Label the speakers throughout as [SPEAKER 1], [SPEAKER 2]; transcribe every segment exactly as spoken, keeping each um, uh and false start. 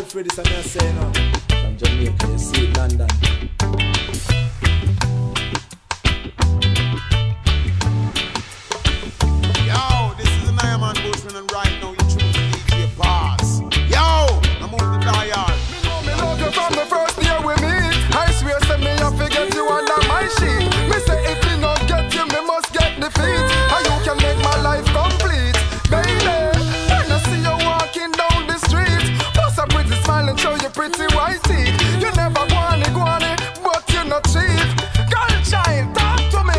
[SPEAKER 1] Alfred is a man saying now. From Jamaica, you see it, London.
[SPEAKER 2] Yo, this is an Iron Man Bushman, and right now you choose D J Pass. Yo, I'm on the dial.
[SPEAKER 3] Me know me love you from the first day we meet. I swear to me I forget you under my sheet. Me say if me not get you, me must get defeat. And you can make my life complete, baby. When I see you walking down the street, post a pretty smile and show your pretty white teeth. You never wanna go on it, but you're not cheap. Girl child, talk to me.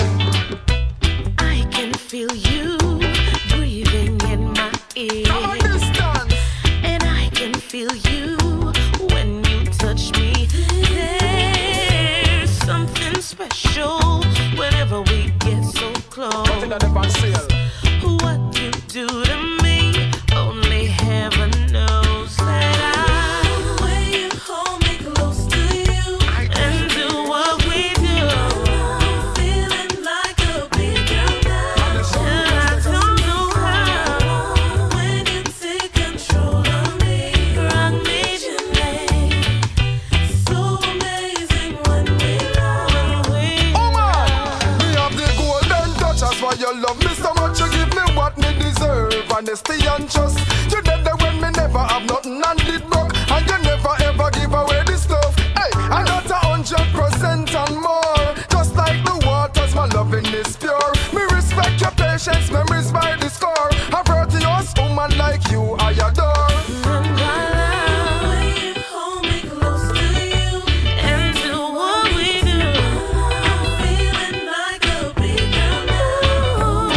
[SPEAKER 4] I can feel you breathing in my ear.
[SPEAKER 3] Come on, distance.
[SPEAKER 4] And I can feel you when you touch me. There's something special whenever we get so close. What you do to me, only heaven knows that I. The way you hold me close to you and do what we do, I'm feeling like a big girl now. And I don't know how. When you take control of me, rock me gently. So amazing when we love. When we
[SPEAKER 3] Oh man, me have the golden touch. That's why you love me so much. You give me what me deserve. Honesty and trust. You did that when me never have nothing and it broke. And you never ever give away the stuff. Hey, I got a hundred percent and more. Just like the waters, my loving is pure. Me respect your patience, memories by the score. A virtuous woman like you, I adore.
[SPEAKER 4] And I love when you hold me close to you and do what we do. I'm feeling like a big girl now.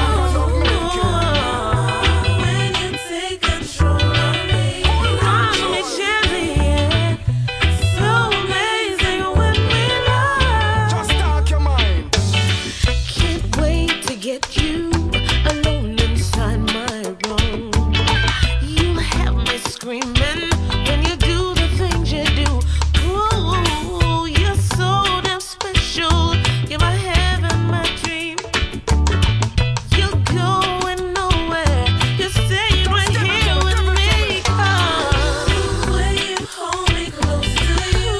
[SPEAKER 4] When you take control of me, rock me gently, yeah. So amazing when we love.
[SPEAKER 3] Just talk your mind.
[SPEAKER 4] Can't wait to get you alone inside my room. You have me screaming when you do the things you do. Ooh, you're so damn special. You're my heaven, my dream. You're going nowhere. You're staying right here with me. Oh, the way you hold me close to you.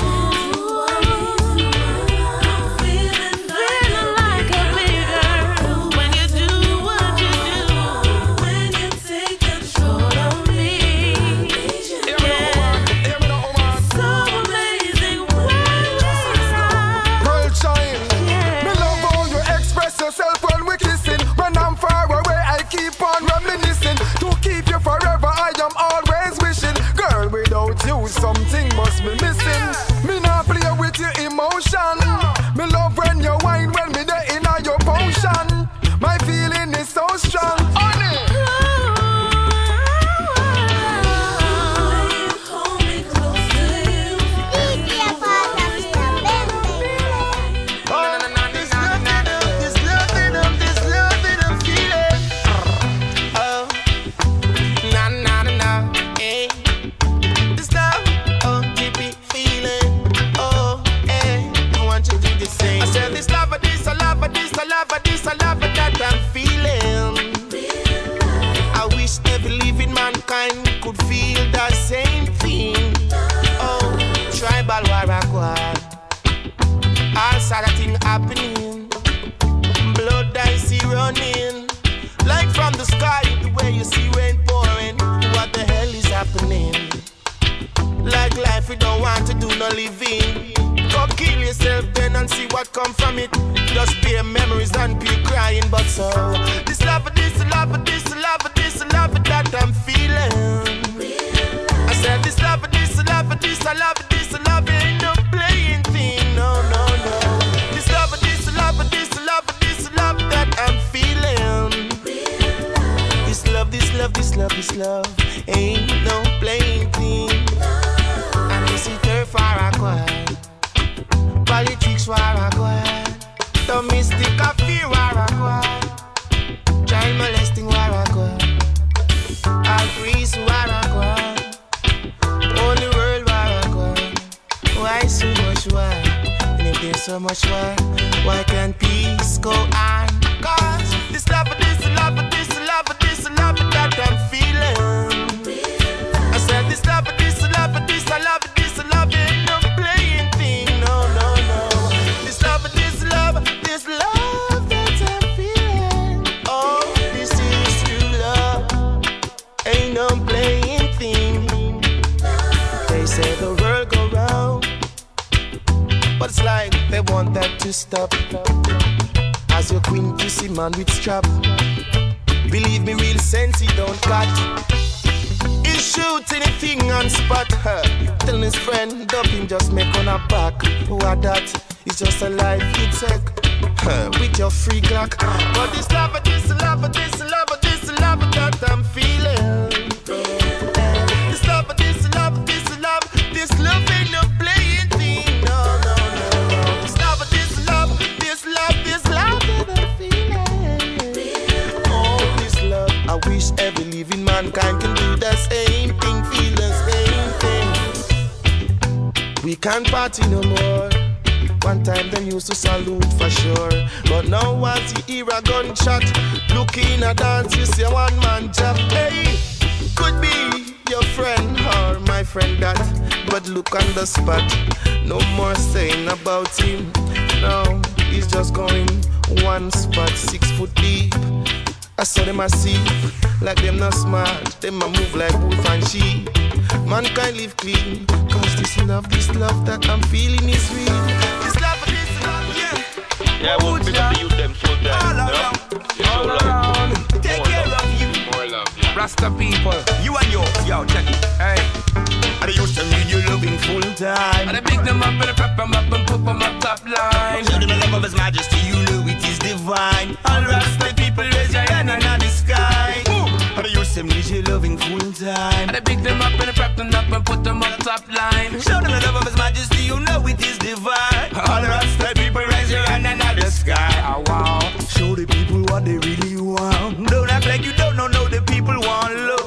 [SPEAKER 4] I'm feeling like a big girl when you do what you do. When you take control of me,
[SPEAKER 3] Hear me now, woman. Hear me now, woman.
[SPEAKER 4] so amazing when we love.
[SPEAKER 3] Girl child, me love how you express yourself when we kissing. When I'm far away, I keep on reminiscing. To keep you forever, I am always wishing. Girl, without you, something must be missing. Me not play with your emotion. Me love when you whine when me there in your potion. My feeling is so strong. Honey.
[SPEAKER 4] Hold me close to you.
[SPEAKER 2] This loving, this loving, this loving, I'm feeling. Oh, na na na na, eh. This love, oh, keep it feeling. Oh, eh. I want you to do the same. I said this love, this, I love, this, I love, this, I love that I'm feeling. I wish every living mankind could feel the same thing. Oh, tribal war acquired. All sort of thing happening. Blood I see running. Like from the sky, the way you see rain pouring. What the hell is happening? Like life we don't want to do no living. Go kill yourself then and see what come from it. Just bear memories and be crying. But so, this love, this love, this love, this love that I'm feeling. I said this love, this love, this love, this love ain't no playing thing. No, no, no. This love, this love, this love, this love that I'm feeling. This love, this love, this love, this love ain't no playing thing. And this is turf war acquired. Politics war acquired. Domestic affair war acquired. Child molesting war acquired. All priests war acquired. Only world war acquired. Why so much war? And if there's so much war, why can't peace go on? Cause this love, this love, this love, this love that I'm feeling. I said this love, this no playing thing. They say the world go round, but it's like they want that to stop. As your queen pussy man with strap, believe me, real sense he don't cut. He'll shoot anything on spot. Huh. Telling his friend, dump him, just make on a back. What that? It's just a life you take. Huh. With your free clock. But this love, this love, this love, this love that I'm feeling. This love, this love, this love, this love ain't no playing thing. No, no, no. This love, this love, this love, this love that I'm feeling. Oh, this love, I wish every living mankind can do the same thing, feel the same thing. We can't party no more. One time them used to salute for sure, but now once you hear a gunshot, looking a dance, you see a one man job. Hey, could be your friend or my friend that, but look on the spot. No more saying about him. No, he's just going one spot, six foot deep. I saw them a see, like them not smart. Them a move like wolf and sheep. Mankind live clean, cause this love, this love that I'm feeling is real. This love, this love, yeah.
[SPEAKER 5] Yeah, we'll pick up the youth them full time.
[SPEAKER 2] All around, all around. Take care of you.
[SPEAKER 5] More love, yeah.
[SPEAKER 6] Rasta people,
[SPEAKER 2] You and yours, yo, check it.
[SPEAKER 6] hey.
[SPEAKER 2] I used to need you loving full time.
[SPEAKER 6] And I pick them up and I prep them up and put them up top line.
[SPEAKER 2] Show them the love of His Majesty, you know it is divine. All Rasta people, raise your hand in the sky. I used to need you loving full time.
[SPEAKER 6] And I pick them up and I prep them up and put them up top line.
[SPEAKER 2] Show them the love of His Majesty, you know it is divine. All Rasta people, raise your hand in the sky.
[SPEAKER 6] Oh, wow.
[SPEAKER 2] Show the people what they really want. Don't act like you don't know, no, the people want love.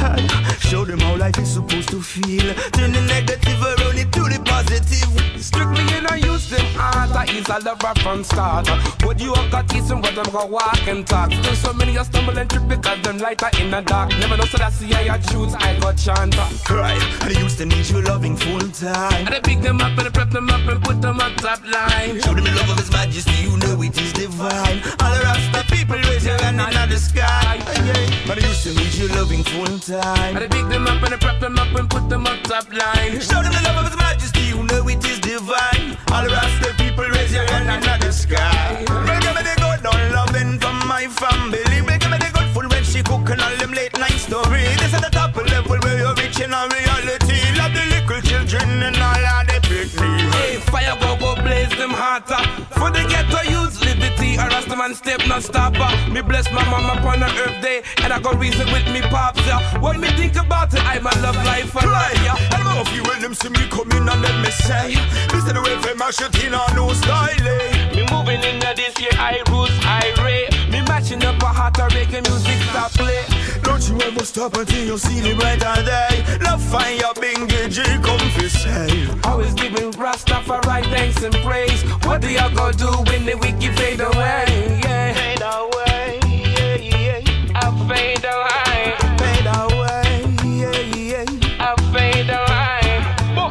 [SPEAKER 2] Show them how life is supposed to feel. Turn the negative around into the positive.
[SPEAKER 6] Strictly you know use them art. I is a lover from start. But you have got teasing what them go walk and talk. Still so many you stumble and trip because them lighter in the dark. Never know so that's the I choose I got chant.
[SPEAKER 2] Cry, and they used to need you loving full time.
[SPEAKER 6] And I pick them up and I prep them up and put them on top line.
[SPEAKER 2] Show them the love of His Majesty, you know it is divine. All the Rasta people raise your hand in the sky. And they used to need you loving full time.
[SPEAKER 6] And I pick them up and I prep them up and put them on top line.
[SPEAKER 2] Show them the love of His Majesty, you know it is divine. All the Rasta people raise your hand in the sky. Make me the good, don't loving from my family. Make me the good food when she cook and all them late night story. This is the top level where you're reaching a reality. Love the little children and all of the picnic.
[SPEAKER 6] Hey, fire go go blaze them hotter. For the ghetto use liberty, a Rasta man step no stopper. Me bless my mama upon her earth day, and I go reason with me pops, yeah. When me think about it, I my love life for life, yeah.
[SPEAKER 2] I love you when them see me coming and then me say, this is the way for my shit in a no style, eh.
[SPEAKER 6] Me moving in this year, I roots, I ray. Me matching up a heart of reggae music stop play.
[SPEAKER 2] Don't you ever stop until you see the brighter day. Love find your bingy G come fi say.
[SPEAKER 6] Always giving Rastafari thanks and praise. What do y'all gonna do when the wicked fade away? Yeah.
[SPEAKER 2] Fade away, yeah, yeah.
[SPEAKER 6] I fade away.
[SPEAKER 2] Fade away, yeah, yeah.
[SPEAKER 6] I fade away.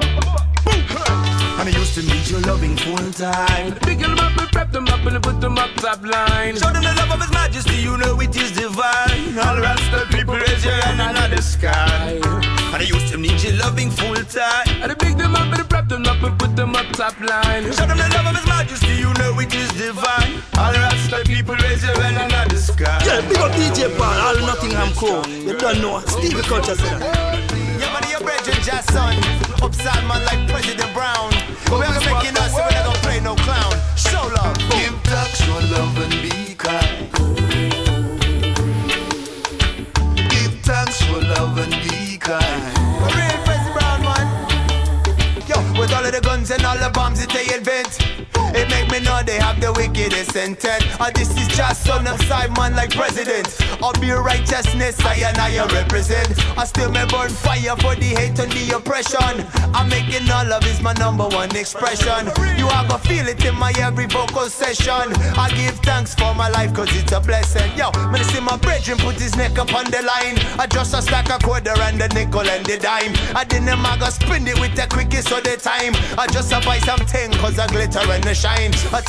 [SPEAKER 2] And I used to need your loving full time.
[SPEAKER 6] Pick them up and prep them up and put them up top line.
[SPEAKER 2] Show them the love of His Majesty, you know it is divine. All Rasta people raise your hand in the sky. And I used to need your loving full time.
[SPEAKER 6] And I pick them up and prep them up and put them up top line.
[SPEAKER 2] Show them the love of His Majesty, you know it is divine. All Rasta people raise your hand in the sky.
[SPEAKER 7] Yeah, big up D J Paul, all Nottingham Crew. You don't know, Stevie Culture said that.
[SPEAKER 2] Yeah, man, your brethren just son. Upside man like President Brown. But we are gonna make it us, so we're not gonna play no clown. Show love.
[SPEAKER 3] Give thanks, show love and be kind. Give thanks, show love and be kind.
[SPEAKER 2] We're real President Brown, man. Yo, with all of the guns and all the bombs that they invent, it make me know they have the wickedest intent. And this is just son of side man like president. I'll be righteousness, I and I represent. I still may burn fire for the hate and the oppression. I'm making all of is my number one expression. You are gonna feel it in my every vocal session. I give thanks for my life cause it's a blessing. Yo, when I see my brethren put his neck up on the line, I just a stack a quarter and the nickel and the dime. I didn't maga spin it with the quickest of the time. I just a buy something cause I glitter and the shine. A technology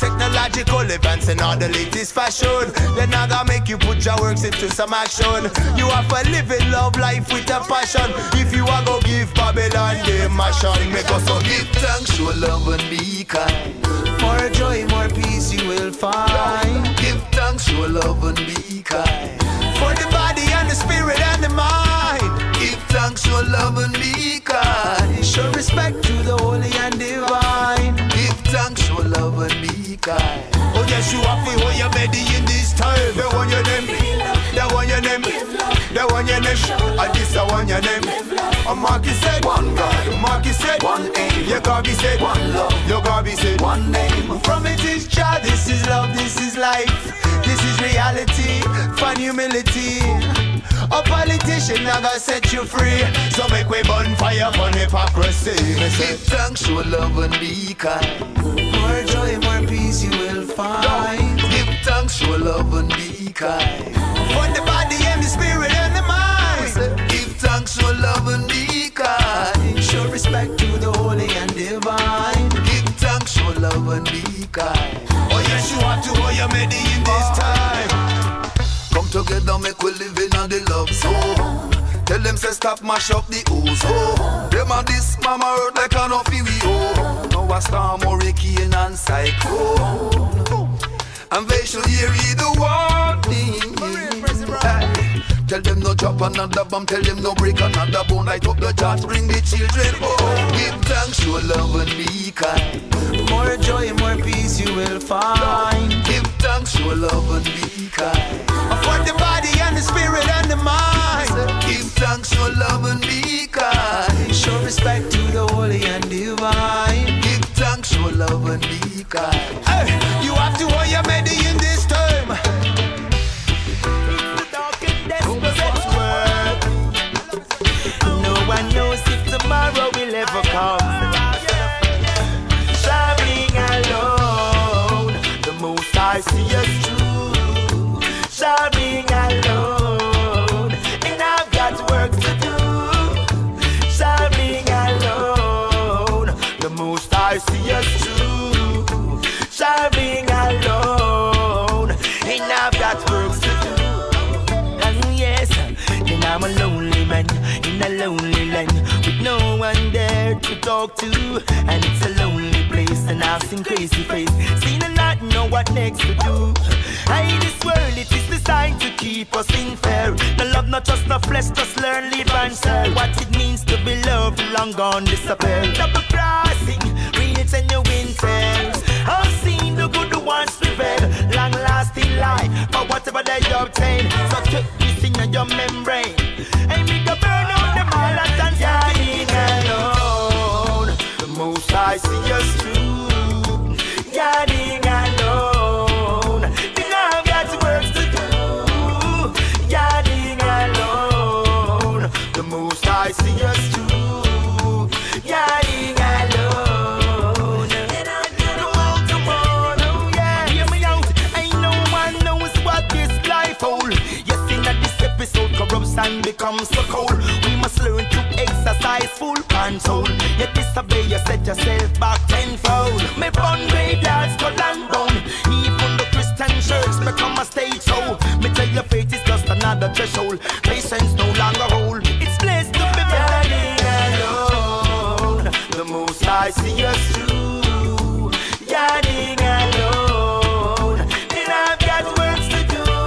[SPEAKER 2] magical events and all the latest fashion. Then I gotta make you put your works into some action. You have to live it, love life with a passion. If you are go give Babylon the mashon, make us so give thanks, show love and be kind. More joy, more peace you will find. Give thanks, show love and be kind. For the body and the spirit and the mind. Give thanks, show love and be kind. Show respect to the holy and divine. Give thanks, show love and be kind. Oh yes, you have to hold your body in this time. They want your name, they want your name, they want your name. And this I want your name. And Marky said, one God. Marky said, one aim. You gotta be said, one love. You gotta be said, one name. From it is child, this is love, this is life. This is reality, fun humility. A politician now gonna set you free. So make way bonfire for hypocrisy. Give thanks, show love and be kind. More joy, more peace you will find. Give thanks, show love and be kind. For the body and the spirit and the mind. Give thanks, show love and be kind. Show respect to the holy and divine. Give thanks, show love and be kind. Oh yes, you have to hold your melody in this time. Come together, make we live in the love zone. Tell them say stop mash up the ozone. Them and this mama earth like an offie we own. Now a storm, hurricane and cyclone. And they should hear the warning. Hey. Tell them no drop another bomb, tell them no break another bone. Light up the jars, bring the children home. Give thanks, show love and be kind. More joy, more peace you will find. Give thanks, show love and be kind. For the body and the spirit and the mind. Give thanks, show love and be kind. Show respect to the holy and divine. Give thanks, show love and be kind. Hey, you have to hold your melody in this time. No one knows if tomorrow will ever come. Traveling alone, the most I see us through. Traveling alone, and I've got work to do. Traveling alone, the most I see us through. Traveling alone, and I've got work to do. And yes, then I'm a lonely man in a lonely land with no one there to talk to, and it's a lonely place, and I've seen crazy face, seen a lot, know what next to do. Hey, this world, it is designed to keep us in fear. No love, not just no flesh, just learn, live and share. What it means to be loved, long gone, disappear. Double crossing, real genuine tales. I've seen the good ones prevail, long lasting life for whatever they obtain. So keep this in your membrane. Hey, make a burn out the all and dance. Yarding alone, the most I see us through. Yarding alone, then I've got work to do. Yarding alone, the most I see us through. Yarding alone, come on, come on, oh yeah. Hear me out, ain't no one knows what this life holds. Yes, in this episode, corruption becomes so cold. We must learn to exercise full control. Yet disobey, you set yourself back tenfold. Me born graveyards, skull and bone. Even the Christian church become a stage show. Me tell your faith is just another threshold. Patience no longer hold. It's blessed to be burning alone. The most I see us through. Yarding alone, then I've got works to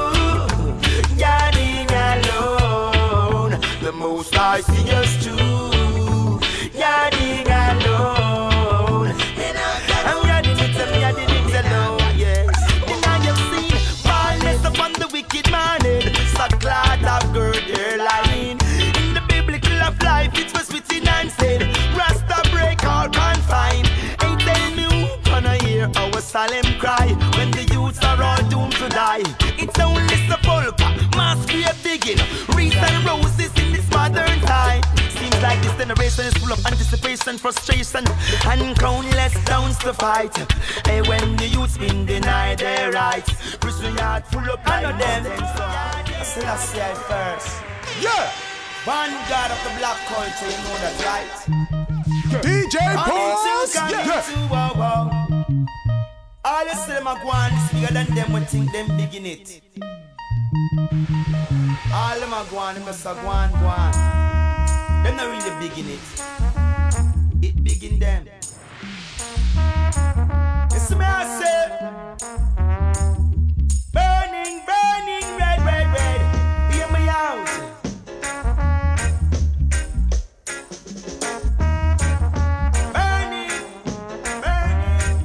[SPEAKER 2] do. Yarding alone, the most I see us through. Yarding alone, I'm yarding it, I'm yarding it alone, yes. Then I have seen violence upon the wicked minded. So glad I've girded their line. In the biblical of life, it was written and said, Rasta break all confine. Ain't tell me who gonna hear our solemn cry when the youths are all doomed to die. It's only sepulchre, mass grave digging, wreaths and roses in this modern time. Seems like this generation is full of anticipation, frustration, and countless downs to fight. Hey, when the youths been denied their rights, prison yard full of pride of them. I still I see I first.
[SPEAKER 3] Yeah!
[SPEAKER 2] Vanguard of the black culture, you know that, right?
[SPEAKER 3] D J Pulse! Yeah!
[SPEAKER 2] Yeah.
[SPEAKER 8] All the same a go on, bigger than them would think them big in it. All them a go on, them just a go on, go on. Them not really big in it. It big in them. You see me I say, burning, burning, red, red, red. Hear me out. Burning, burning.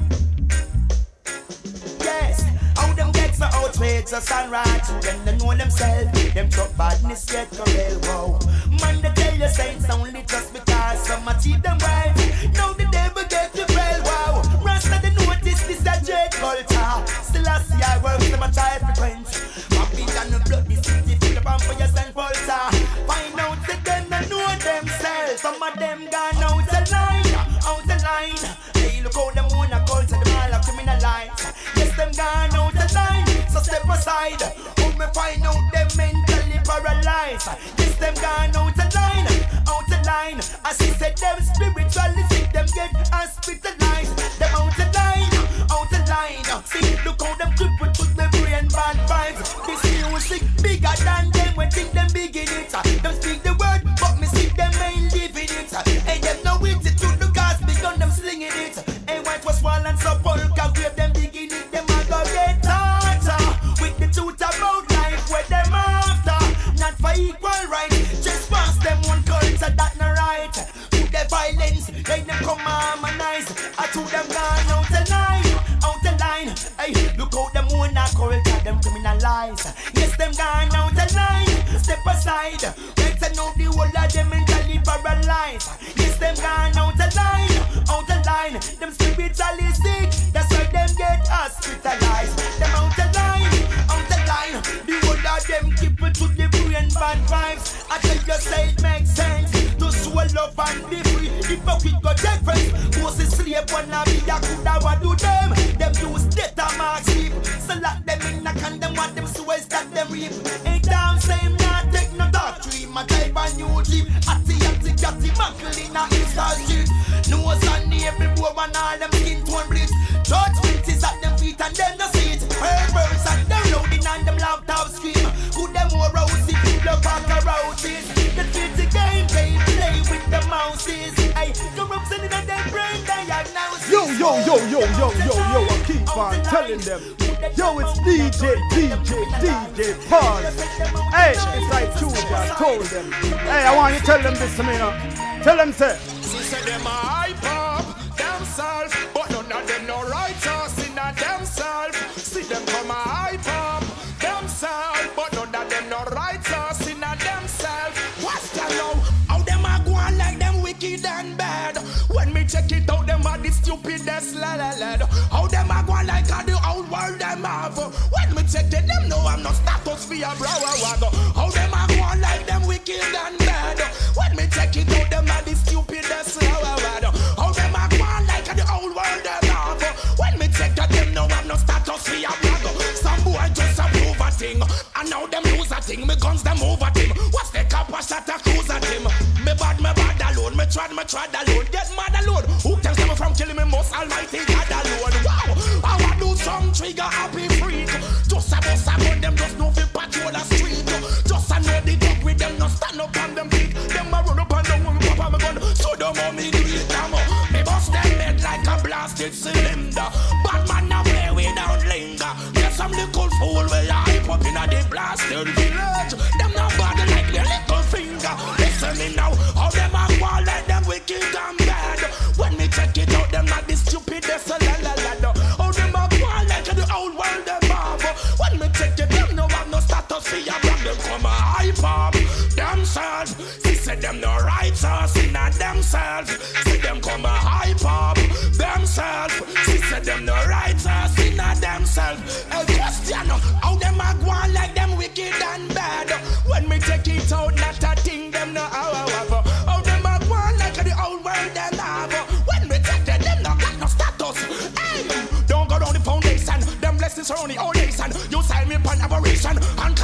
[SPEAKER 8] Yes, how them get so outweighed so sunrise to them they know themselves. Them truck badness get correct, wow. Man they tell you saints only just because some achieve them right. Now the devil get you well, wow. Rasta they notice this a jet culture. Still I see I work them a child frequency. Babylon the blood this city full of vampires and vulture. Find out that them they know themselves. Some of them gone out the line, out the line. Hey, look how them wanna culture, them all a criminalize. Yes, them gone out the line, so step aside. How me find out them mentally paralyzed. Yes, them gone out the line, out the line. As he said, them spiritually sick, them get hospitalized. Them out the line, out the line. See, look how them crippled to the brain bad vibes. This music bigger than them, when think them big in it. Them speak the word, but me see them ain't living it. Hey, them no wit it to the cause, big on them slinging it. Hey, white was wall and so polka grave them big in it. Them a go get tartar with the truth about life where them after. Not for equal right, just pass them one culture that no right. To the violence, they them come harmonize. I to them gone out the line, out the line. Hey, look how them wanna culture, them criminalize. Yes, them gone out the line, step aside. Let's know the whole of them mentally paralyzed. Yes, them gone out the line, out the line. Them spiritually sick, that's why them get hospitalized. Them out the line, out the line. The whole of them keep it to the brain bad vibes. I tell you say it makes sense to swallow and be free. If a quick go difference, who's the slave wanna be a coulda what do them? Them use data mark sleep. So lock them in the can them want them sweats that them reap. Ain't down same not take no doctrine. My type a new jeep. Atty atty atty muckle in a Insta street. Nose and every bow and all them skin tone bleach. Judgment is at them feet and them no see it. Perverse and them loading and them laptop scream. Who them more rosy people back around this. The dirty game they play with the mouses. Ay, corruption in their brain diagnosis.
[SPEAKER 9] Yo, yo, yo, yo, yo, yo, yo, I keep on telling them. Yo, it's D J, D J, D J Paul. Hey, it's like Tuesday, I told them. Hey, I want you to tell them this to me now. Tell them, say.
[SPEAKER 3] She said them a hype up themselves, but none of them no righteous in a themselves. See them come a hype up themselves, but none of them no righteous in a themselves. What's that now? How them a go on like them wicked and bad? When me check it out, them a the stupidest la la la. How them a go on like a the old world them have? When me check it, them know I'm not status for a brow wag. How them a go on like them wicked and bad? When me check it out, them a the stupidest la la la. How them a go on like a the old world them have? When me check it, them know I'm not status for a brag. Some boy just approve a thing, and now them lose a thing. Me guns them over him. What's the cap a shot a cruise at him? Me bad, me bad alone. Me trad, me trad alone. Get mad alone. Who tells them from killing me? Most almighty God alone. Wow, I want do some trigger happy freak. Just a boss about them, just know fi patrol the street. Just a know the dog with them, no stand up on them feet. Them a run up and down when me pop on me gun. So them on me do it now. Me bust them head like a blasted cylinder. Bad man now play without linger. Get some little fool where I hype up in a the blasted village. Them not bad like their little finger. Listen me now, how them a go like them wicked and bad. When me check it out, them not the stupidest la la la. How them a go like the old world them have. When me check it, them no have no status for ya. Them come a hype up themselves. She said them no righteous in a themselves. See them come a hype up themselves. She said them no righteous in a themselves. A question, how them a go like them wicked and bad. When me check it out, not a thing them no how how how them a go like the old world them have. When me check it, them no got no status. Hey, don't go down the foundation. Them blessings are only all nation. You sign me upon aberration and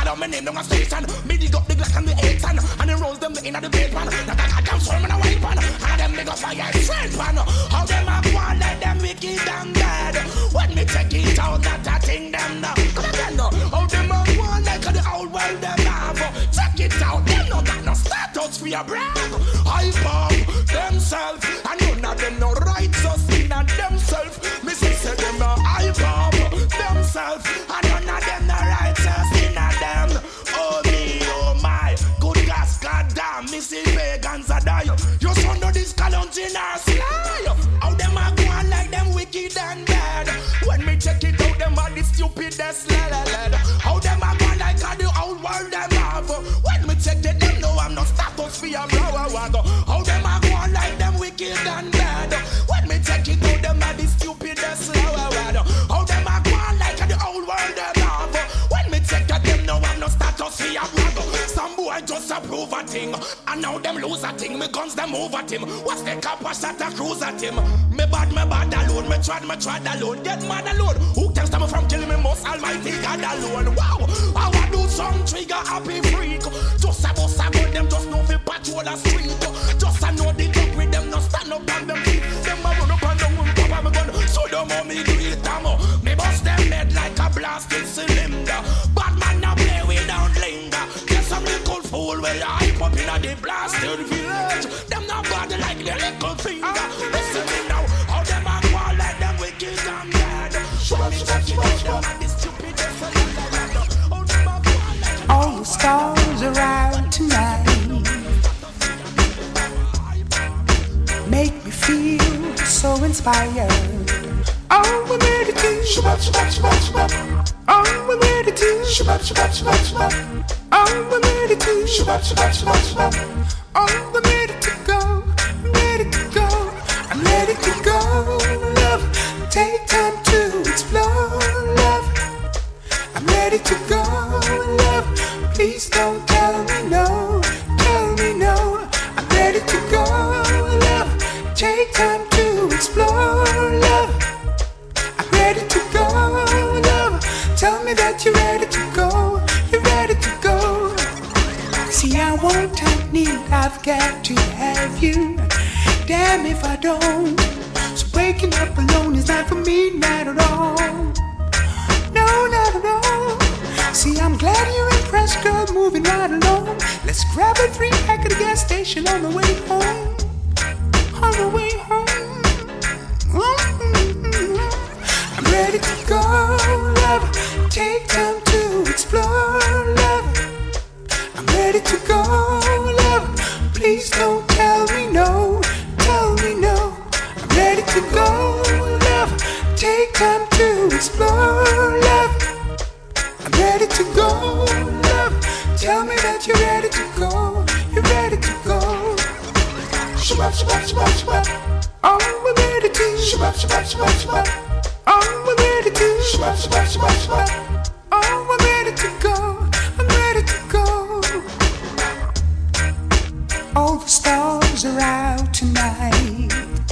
[SPEAKER 2] call out my name, don't a station. Me dig up the Glock and the eight ton, and then rolls them the inner the bed pan. Now I got them storm in a white pan, and them nigga fire straight pan. How them a go on like them wicked and bad? When me check it out, that I think them now. Come again now. How them a go on like the old world them have? Check it out, them no got no status for your brag. Hype up themselves, and none of them no righteous in themselves. Me say say them no hype up themselves, and none of them no righteous in them. Oh me, oh my, good gas, goddamn, me see pagans a die. You son of this calunch in our sly. How them a go on like them wicked and bad? When me check it out, them are the stupidest lad. How them a go on like all the old world them have? When me check it, them know I'm not status for your blower wago. How them a go on like them wicked and bad? When me check it out, them are the stupidest lad. How them a go on like all the old world them have? When me check it, them know I'm not status for your wago. Some boy just approve a thing, and now them lose a thing. Me guns them over him. What's the cap a shot a cruise at him? Me bad, me bad alone. Me trad, me trad alone. Get mad alone. Who can stop me from killing me? Most Almighty God alone. Wow, I want do some trigger happy freak. Just a boss a gun them just know fi patrol a street. Just a know the talk with them no stand up on them feet. Them a run up and down and pop me gun. So them how me do it amo. Me bust them head like a blasted cylinder. Bad man a play without linger. Get some little fool where you hype up in a the blasted village. Them not bad like their little finger. Listen me now, how them a go on like them wicked and bad. Show me that you know them and the stupidest of them. How them a go on like them.
[SPEAKER 10] All the stars are out tonight. Make me feel so inspired. Oh, we're ready to shabbat, shabbat, shabbat, shabbat. Oh, we're ready to shabbat, shabbat, shabbat, shabbat. Oh, we're ready to shabbat, shabbat, shabbat, shabbat. Oh, we're ready to go, I'm ready to go, I'm ready to go. Love, take time to explore. Love, I'm ready to go. Love, please don't tell me no, tell me no. I'm ready to go. Love, take time to explore. Love, I'm ready to go. Love, tell me that you're ready to go. You're ready to go. See, I want, I need, I've got to have you. Damn if I don't. So waking up alone is not for me, not at all. No, not at all. See, I'm glad you're impressed, girl, moving right along. Let's grab a three pack at the gas station on the way home. On the way home. Mm-hmm. I'm ready to go, love. Take time to explore, love. I'm ready to go, love. Please don't tell me no, tell me no. I'm ready to go, love. Take time to explore, love. I'm ready to go, love. Tell me that you're ready to go, you're ready to go. Shabbat, shabbat, shabbat, shabbat. Oh, we're ready to shabbat, shabbat, shabbat, shabbat. Oh, we're ready to shabbat, shabbat, shabbat, shabbat. Oh, we're ready to go, I'm ready to go. All the stars are out tonight.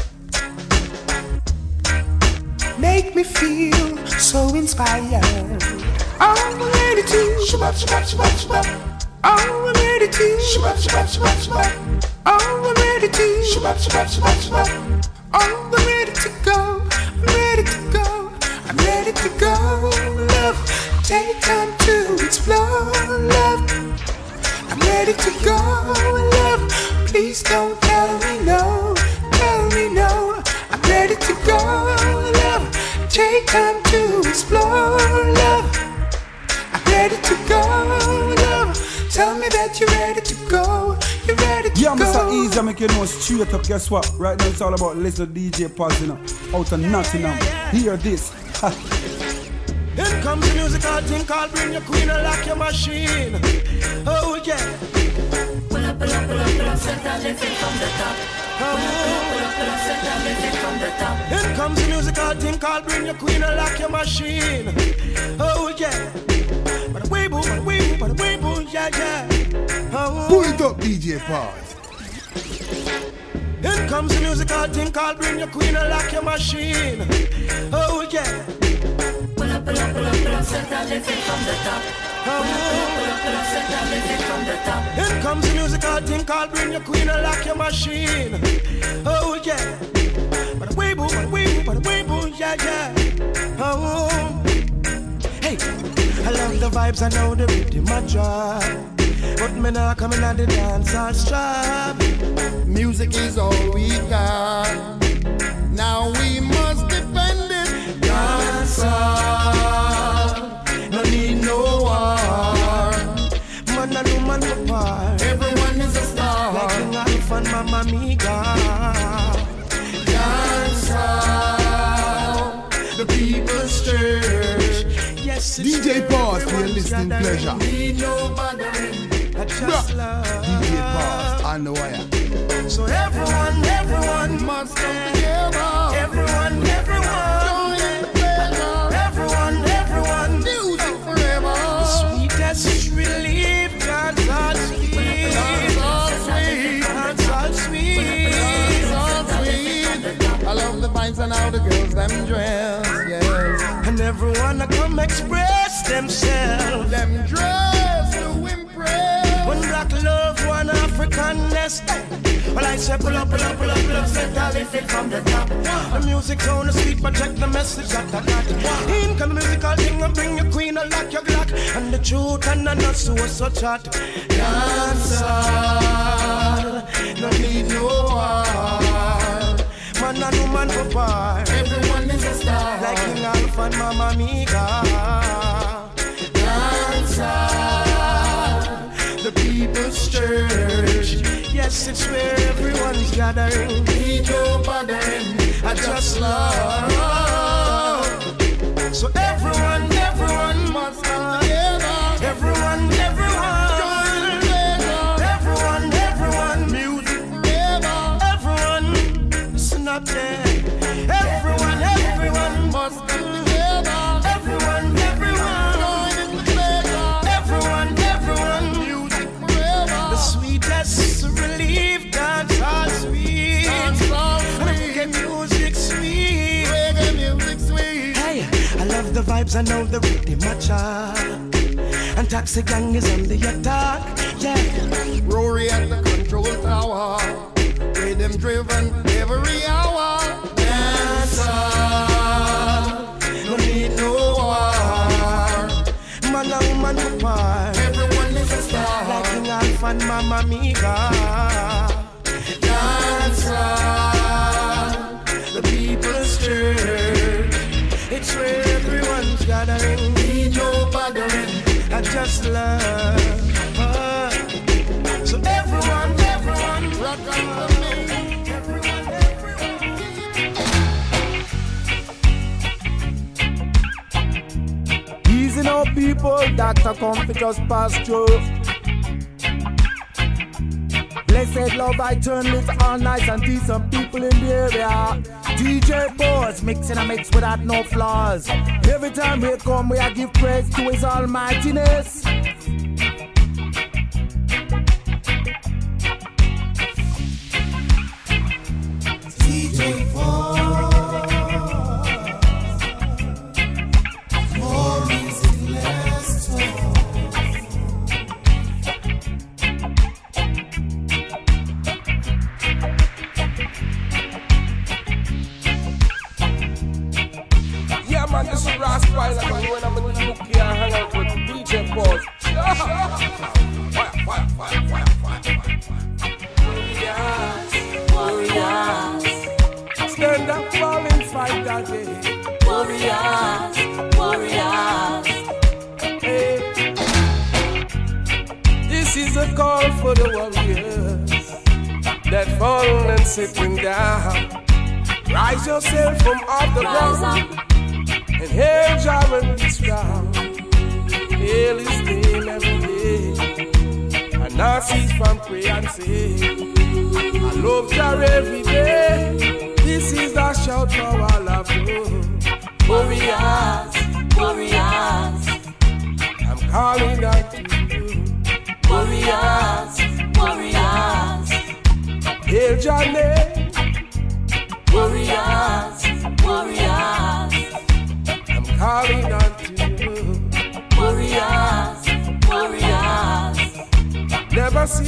[SPEAKER 10] Make me feel so inspired. Oh, we're ready to shabbat, shabbat, shabbat, shabbat. Oh, we're ready to shabbat, shabbat, shabbat, shabbat. Oh, we're ready to shabbat, shabbat, shabbat, shabbat. Oh, we're ready to go, I'm ready to go, I'm ready to go. Love, take time to explore, love. I'm ready to go, love. Please don't tell me no, tell me no. I'm ready to go, love. Take time to explore, love. I'm ready to go, love. Tell me that you're ready to go, you're ready to
[SPEAKER 9] yeah,
[SPEAKER 10] go.
[SPEAKER 9] Yeah, Mister Easy, I make you know straight up. Guess what? Right now it's all about little D J Paz, you know, out of Nottingham. Hear this.
[SPEAKER 11] Then comes the musical thing called Bring Your Queen and Lock Your Machine. Oh yeah.
[SPEAKER 4] Pull up, pull up, pull up, pull up, set that living from the top. Pull up, pull up, pull up, pull up, set that living from the top.
[SPEAKER 11] Then comes the musical thing called Bring Your Queen and Lock Your Machine. Oh yeah. But way boo, but way boo, but way boo, yeah yeah. Oh.
[SPEAKER 12] Pull it up, D J Paz.
[SPEAKER 11] Then comes the musical thing called Bring Your Queen and Lock Your Machine. Oh yeah.
[SPEAKER 4] Pull up, pull up, pull up, pull up, set that living from the top.
[SPEAKER 11] In comes the musical thing called Bring Your Queen and Lock Your Machine. Oh yeah. But way boo, but way boo, but way boo, yeah, yeah. Oh. Hey, I love the vibes, I know the rhythm I drive. But me not coming at the dance, I'll strive.
[SPEAKER 3] Music is all we got. Now we must defend it.
[SPEAKER 11] Dance on. No need no war. Man and woman apart.
[SPEAKER 3] Everyone is a star.
[SPEAKER 11] Like King Alpha and Mama Miga.
[SPEAKER 3] Dance on. The people's church.
[SPEAKER 11] Yes,
[SPEAKER 12] D J Pause for your listening pleasure.
[SPEAKER 3] Need no bothering.
[SPEAKER 11] I just love.
[SPEAKER 12] D J Pause on the wire.
[SPEAKER 11] So everyone, everyone
[SPEAKER 3] must come together.
[SPEAKER 11] Everyone, everyone. Everyone, everyone.
[SPEAKER 3] Music forever.
[SPEAKER 11] The sweetest relief. Dance all sweet.
[SPEAKER 3] Dance all sweet.
[SPEAKER 11] Dance all sweet.
[SPEAKER 3] Dance all sweet. I love the vibes and how the girls them dress. Yes.
[SPEAKER 11] And everyone to come express themselves.
[SPEAKER 3] Them dress to impress.
[SPEAKER 11] One black love, one African nest. Well, I say pull up, pull up, pull up, pull up, set all if it from the top. The music tone is sweet, but check the message that I got. In come the musical thing and bring your queen and lock your glock. And the truth and the not so such hot. Dancer, no need no war. Man and woman for par.
[SPEAKER 3] Everyone is a star.
[SPEAKER 11] Like King Alpha and Mama Miga.
[SPEAKER 3] Dancer. The people's church.
[SPEAKER 11] Yes, it's where everyone's gathering.
[SPEAKER 3] Need no bothering.
[SPEAKER 11] I just love. So everyone, everyone must come together. Everyone, everyone. Everyone, everyone. Music forever. Everyone, listen up there. Everyone, everyone must come together. Everyone, everyone. Everyone, everyone. Music forever. The sweetest relief, dance all sweet.
[SPEAKER 3] Dance all sweet.
[SPEAKER 11] Reggae music sweet.
[SPEAKER 3] Reggae music sweet.
[SPEAKER 11] Hey, I love the vibes, I know the rhythm matcha. And Taxi Gang is on the attack. Yeah.
[SPEAKER 3] Rory at the control tower. Rhythm driven every hour.
[SPEAKER 11] Dancer, no need no war. Man and woman apart.
[SPEAKER 3] Everyone is a star.
[SPEAKER 11] Like King Alpha and Mama Miga.
[SPEAKER 3] Dancer,
[SPEAKER 11] the people's church. It's where everyone's gathering.
[SPEAKER 3] Need no bothering.
[SPEAKER 11] I just love her. So everyone, everyone,
[SPEAKER 3] rock on for me.
[SPEAKER 11] Everyone, everyone.
[SPEAKER 9] Easy now, people. Doctor Comfy just passed through. Blessed love, I turn lit all nice and decent people in the area. D J Pause, mixing a mix without no flaws. Every time we come, we give praise to His almightiness.
[SPEAKER 10] D J Pause, more music, less talk.
[SPEAKER 6] Yeah, man, this is Ross Pyle. I'm going I'm in the U K and hang out with D J Pause. Fire, fire, fire, fire, fire, fire, fire.
[SPEAKER 4] Warriors,
[SPEAKER 6] Stand up, fall and fight that day.
[SPEAKER 4] warriors, warriors.
[SPEAKER 6] Hey. This is a call for the warriors that fallen and sitting down. Rise yourself from off the ground and hail Jah when be strong. Hail His name every day and not cease from pray and say, I love Jah every day. This is the shout for all of you.
[SPEAKER 4] Warriors, warriors,
[SPEAKER 6] I'm calling out to you.
[SPEAKER 4] warriors, warriors,
[SPEAKER 6] Hail Jah name.
[SPEAKER 4] warriors, warriors,
[SPEAKER 6] I'm calling out to you.
[SPEAKER 4] warriors,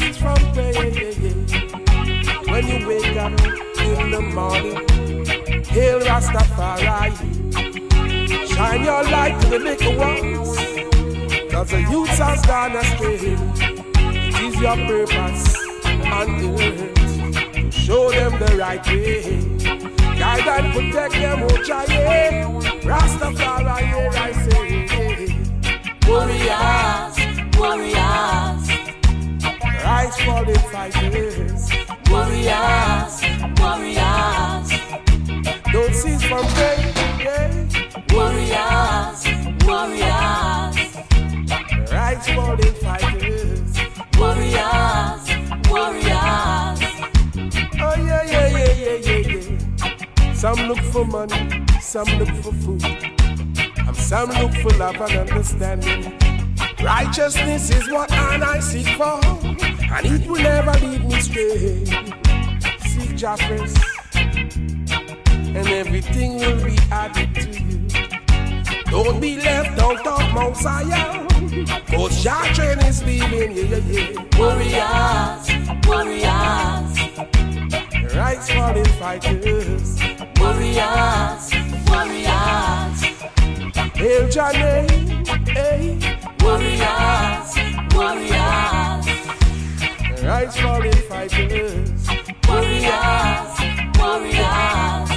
[SPEAKER 6] seeds from praise. When you wake up in the morning, hail Rastafari. Shine your light to the little ones, cause the youth has gone astray. It is your purpose on earth to show them the right way. Guide and protect them, oh Jai. Rastafari, here I say.
[SPEAKER 4] Warriors, warriors,
[SPEAKER 6] rise for the fighters.
[SPEAKER 4] Warriors, warriors,
[SPEAKER 6] don't cease from praying.
[SPEAKER 4] Warriors, warriors,
[SPEAKER 6] rise for the fighters.
[SPEAKER 4] Warriors, warriors.
[SPEAKER 6] Oh yeah, yeah, yeah, yeah, yeah, yeah. Some look for money, some look for food, and some look for love and understanding. Righteousness is what I seek for, and it will never lead me astray. Seek Jah first, and everything will be added to you. Don't be left out of Mount Zion, cause Jah train is leaving, yeah, yeah, yeah.
[SPEAKER 4] Warriors, warriors,
[SPEAKER 6] rise for the fighters.
[SPEAKER 4] Warriors, warriors,
[SPEAKER 6] hail Jah name, hey.
[SPEAKER 4] Warriors, warriors,
[SPEAKER 6] rise for the fighters.
[SPEAKER 4] Warriors, warriors.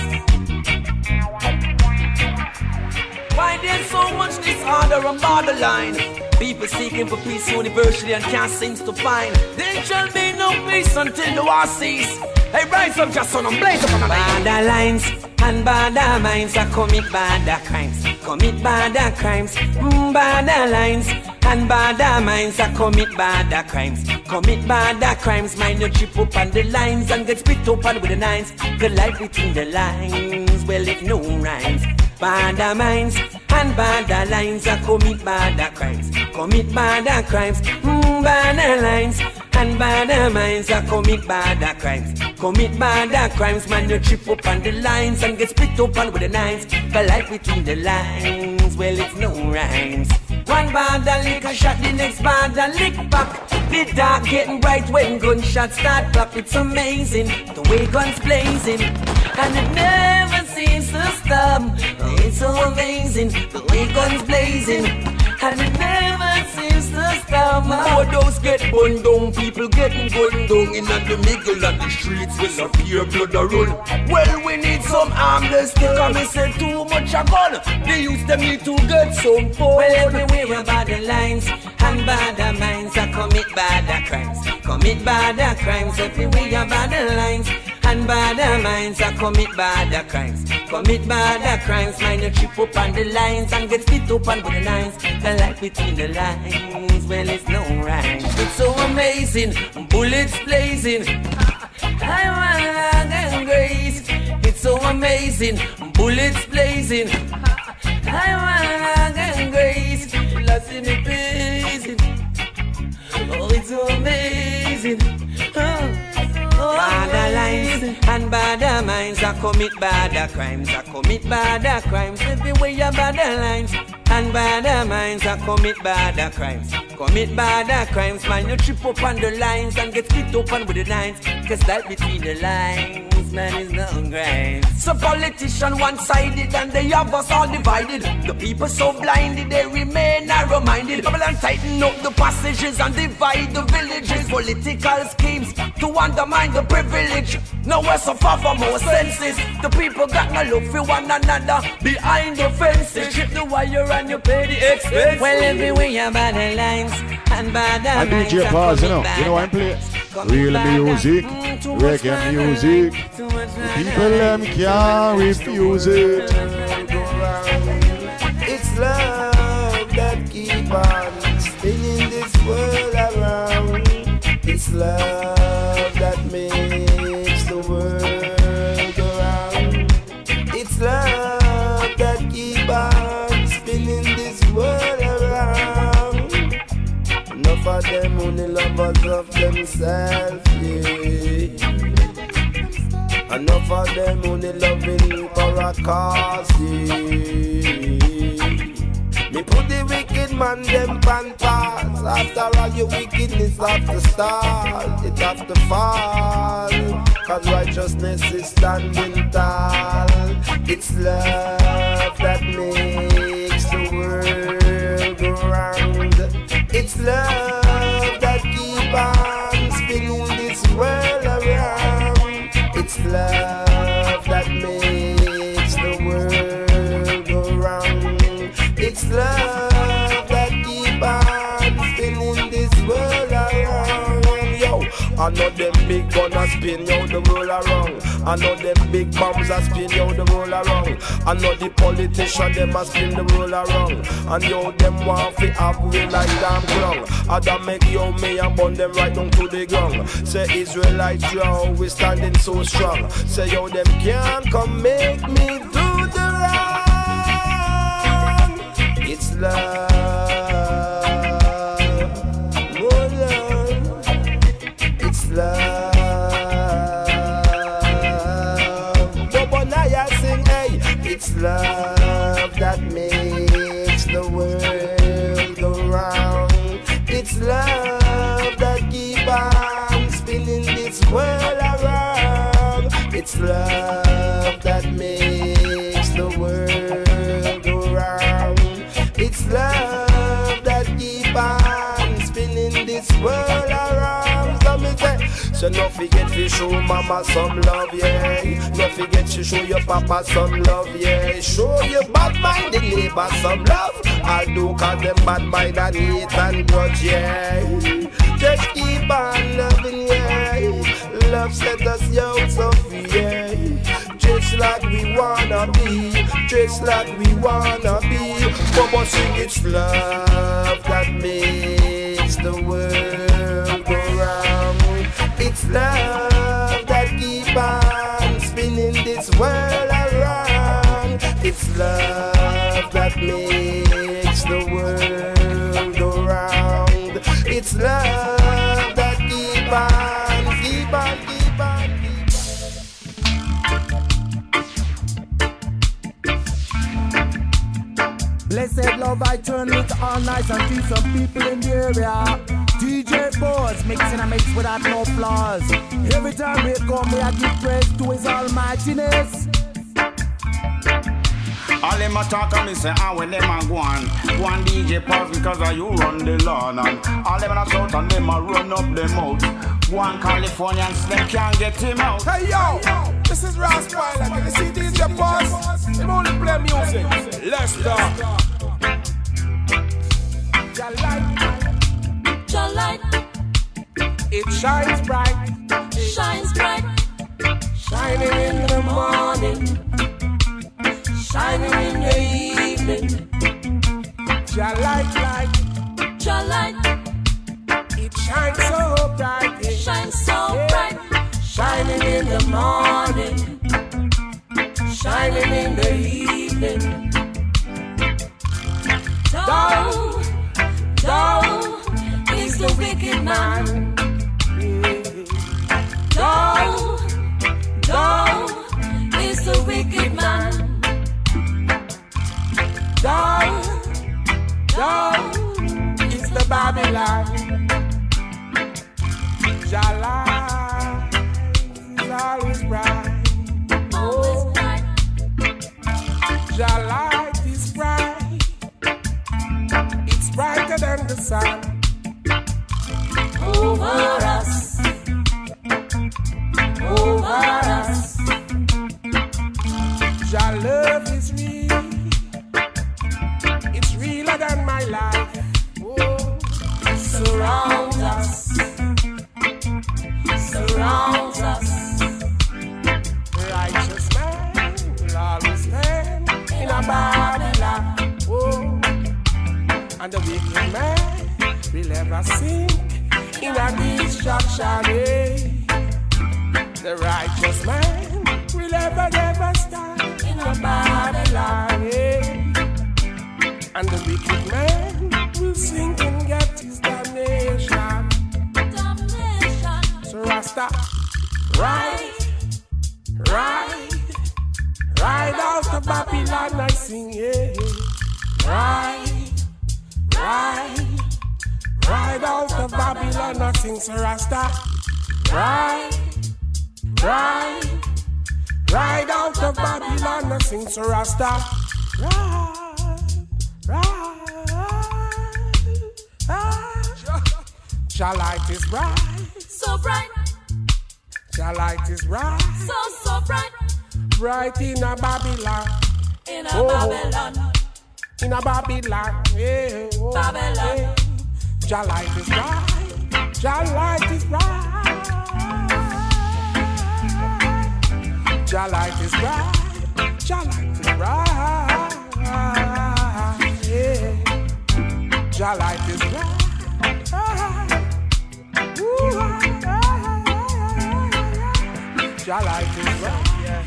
[SPEAKER 13] Why there's so much disorder on borderline? People seeking for peace universally and can't seem to find. There shall be no peace until the war cease. Hey, rise up, just son, and blaze up on the border lines and border minds are commit border crimes. Commit border crimes, mm, border lines and border minds are commit border crimes. Commit border crimes, mind your trip up on the lines and get split open with the nines. The life between the lines, well it no rhymes. Border minds and border lines are commit border crimes. Commit border crimes, mm, border lines and border minds are commit border crimes. Commit border crimes, man, you trip up on the lines and get split open with the nines. The life between the lines, well, it's no rhymes. One border lick a shot, the next border lick back. The dark getting bright when gunshots start pop. It's amazing, the way guns blazing, and it never seems to stop. It's so amazing, the way guns blazing, and it never seems to stop. More those get burned down, people getting gunned down in the middle of the streets with a fear blood a run. Well, we need some armless sticker, me say too much a gun. They use them need to get some fun. Well, everywhere about the lines and border minds are commit border crimes. Commit border crimes everywhere about the lines and border minds are commit border crimes. Commit border crimes, mind you trip up on the lines and get split up on the lines. The life between the lines, well it's no rhyme. It's so amazing, bullets blazing. I want and grace. It's so amazing, bullets blazing. I want and grace. Lost in the prison. Oh, it's so amazing. Oh. Border lines and border minds are commit border crimes. Are commit border crimes everywhere you border lines and border minds are commit border crimes. Commit border crimes, man, you trip up on the lines and get split open with the lines. Cause life between the lines, man, is no grind. So politician one-sided and they have us all divided. The people so blinded, they remain narrow-minded. Double and tighten up the passages and divide the villages. Political schemes to undermine the privilege. Nowhere so far from our senses. The people got no love for one another behind the fences. Strip the wire and you pay the expense. Well, everywhere you by the lines and by the
[SPEAKER 14] and D J Paz, you know, you know I'm playing real music, reggae music. People them can't refuse it.
[SPEAKER 2] It's love that keep on spinning this world around. It's love that makes the world go round. It's love that keep on spinning this world around. Enough of them only lovers of themselves, yeah. Enough of them only loving for a cause, yeah. Me put the wicked man them pan pass. After all your wickedness have to start, it have to fall. Cause righteousness is standing tall. It's love that makes the world go round. It's love that keep on spinning this world around. It's love that makes the world go round. It's love that keep on spinning this world around. Yo, I know them big gonna spin yo the world around. I know them big bombs a spin yo the world around. I know the politician them a spin the world around. And yo them want fi have we like damn clown. I da make yo me and burn them right down to the ground. Say Israelites yo we standing so strong. Say yo them can't come make me do the wrong. It's love, more love. It's love. It's love that makes the world go round. It's love that keep on spinning this world around. It's love that makes the world go round. It's love that keep on spinning this world around. So me say, so no forget to show mama some love, yeah. No forget to show your papa some love, yeah. Show your bad-minded neighbor some love. I'll do cause them bad mind and hate and grudge, yeah. Just keep on loving, yeah. Love set us out so free, yeah. Just like we wanna be, just like we wanna be. Bubba sing it's love that makes the world go round. It's love that keep on spinning this world around. It's love that makes the world go round. It's love that keep on, keep on, keep on, keep on.
[SPEAKER 11] Blessed love I turn with all nights and see some people in the area. D J Boss mixing a mix without no flaws. Every time we come, we give praise to His almightiness.
[SPEAKER 15] All them a talk and me say, ah, when them a go on. One D J pause because of you run the lawn. And all them a shout and them a run up them out. One Californians, them can't get him out.
[SPEAKER 16] Hey yo, this is Ross Pilot. Can you see D J Pause? Him only play music. Let's talk. Your light,
[SPEAKER 4] your light,
[SPEAKER 16] it shines bright,
[SPEAKER 4] shines bright,
[SPEAKER 16] shining in the morning,
[SPEAKER 4] shining in the evening.
[SPEAKER 16] Your light, light,
[SPEAKER 4] your light,
[SPEAKER 16] it shines so bright,
[SPEAKER 4] it shines so
[SPEAKER 16] yeah.
[SPEAKER 4] bright,
[SPEAKER 16] shining in the morning, shining in the evening.
[SPEAKER 4] Down, down is the wicked man. Down, down is the wicked man.
[SPEAKER 16] Down, down is the Babylon. Your light is always bright.
[SPEAKER 4] Always bright.
[SPEAKER 16] Your light is bright. It's brighter than the sun.
[SPEAKER 4] Over us, over us.
[SPEAKER 16] Your love is real. It's realer than my life. Oh.
[SPEAKER 4] Surround us, surround us.
[SPEAKER 16] Righteous man will always stand in a Babylon. Oh. And the wicked man will ever sink in a destruction. Eh? The righteous man will ever, never stand in a Babylon. Eh? And the wicked man will sink and get his damnation.
[SPEAKER 4] Damnation.
[SPEAKER 16] So Rasta, ride, ride, ride out of Babylon. I sing, yeah. Ride, Ride, ride out of Babylon, I sing Sir Rasta. Ride, ride, ride out of Babylon, I sing Sir Rasta. Ride, ride, ride. Your light is bright,
[SPEAKER 4] so bright.
[SPEAKER 16] Your light is bright,
[SPEAKER 4] so so bright.
[SPEAKER 16] Bright in a Babylon,
[SPEAKER 4] in a oh. Babylon.
[SPEAKER 16] In a Babylon, yeah, oh,
[SPEAKER 4] Babylon.
[SPEAKER 16] Yeah. Your light is bright, your light is bright. Your light is bright, your light is bright. Yeah, your light is bright. Ooh, your light is bright.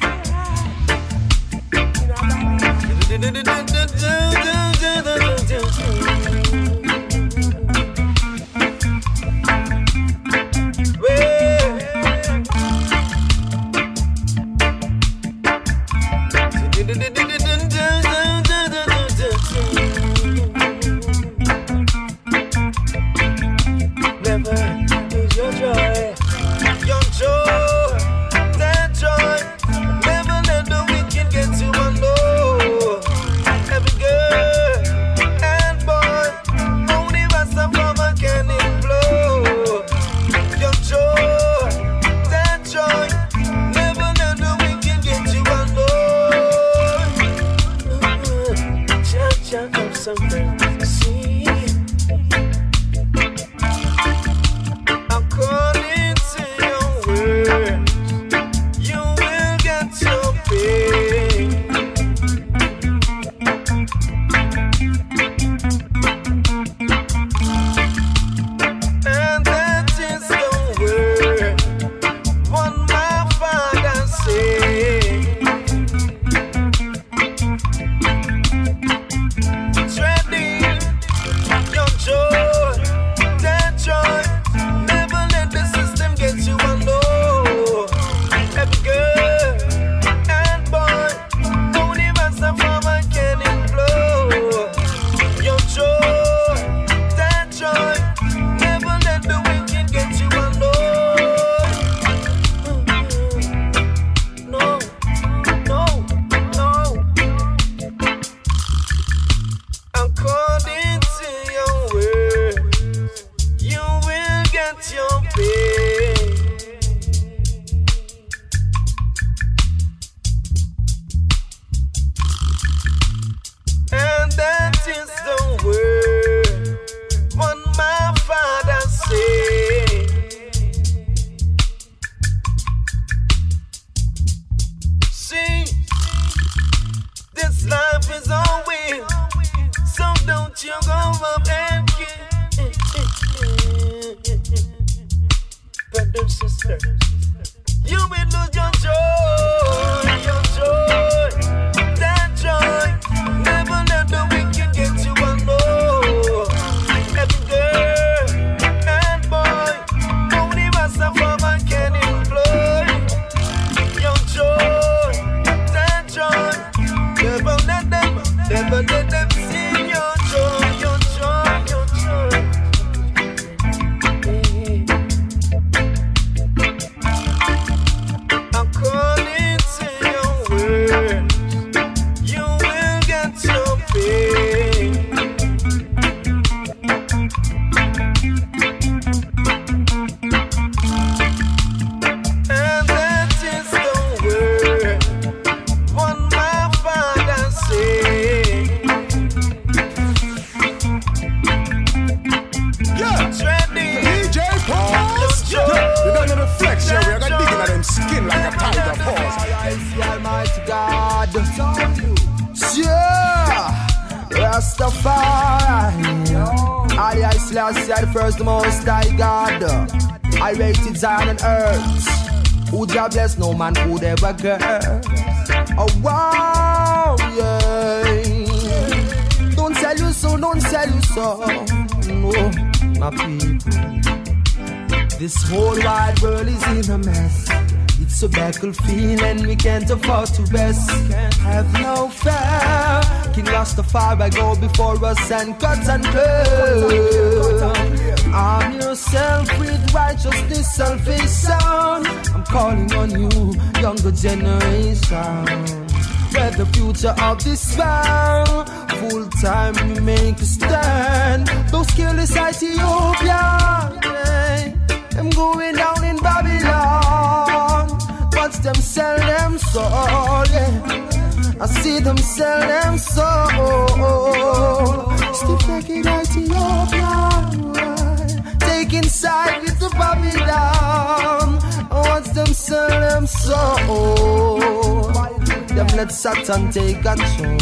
[SPEAKER 2] Never lose your joy, your joy, that joy. Never let the wicked get to my Lord. Every girl and boy, only Rastafari can implode. Your joy, that joy. Never let the wicked get to my Lord. Cha-cha of something. See, according to your word, you will get your pay. And that is the word what my father said. Treading your joy, that joy. Never let the system get you alone. Every girl and boy, only Rastafari can implode. Your joy, that joy. Never let the wicked get you alone. No, no, no. According to your word, you will get your pay. And that is the word what my father said. See, this life is all win, so don't you go up and get. Brother, sister, you will lose your joy, your joy, that joy. Never let the wicked get you alone. Every girl and boy, only Rastafari can employ. Your joy, that joy. Never let them, never let them see your joy, your joy, your joy. According to your word, you will get your pay. And that is the word what my father said.
[SPEAKER 3] Yeah,
[SPEAKER 2] Treading
[SPEAKER 3] D J Pause.
[SPEAKER 2] your joy,
[SPEAKER 3] You don't know the flex, yeah, we got digging at them skin like a tiger paws.
[SPEAKER 8] I see Almighty God. Yeah, Rastafari. Ali Selassie, the first, the most high God. I rated Zion on earth. Who Jah bless, no man could ever curse. Oh wow, yeah. Don't tell you so, don't tell you so. No, my people. This whole wide world is in a mess. It's a battlefield and we can't afford to rest. Have no fear. King Rastafari go before us and cut and clear. Arm yourself with righteousness, salvation. I'm calling on you, younger generation. We're the future of this world. Full time we make a stand. Those careless Ethiopians, them going down in Babylon. Watch them sell them soul, yeah. I see them sell them soul. Stiff-necked Ethiopian, taking side with the Babylon. Watch them sell them soul. Them let Satan take control.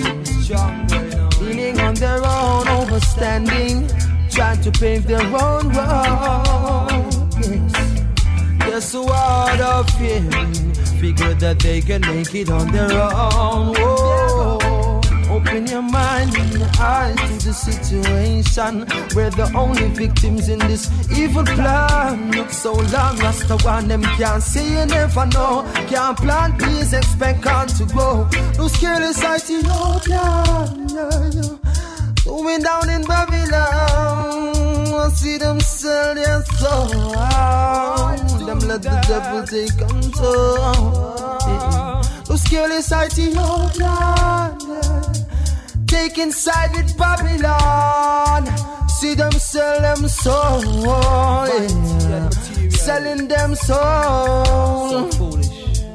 [SPEAKER 8] Leaning on their own overstanding, trying to pave their own road. Yes, there's a word of fearing, figure that they can make it on their own. Whoa. Open your mind and your eyes to the situation. We're the only victims in this evil plan. Look so long, Rasta one them can't see, you never know. Can't plant peace, expect on to grow. Those careless Ethiopian, yeah, yeah. Going down in Babylon, I see them sell their soul. Them let the devil take control. Yeah. Those careless Ethiopian, yeah. Taking side with Babylon. See them sell them soul, yeah. Selling them soul. So foolish.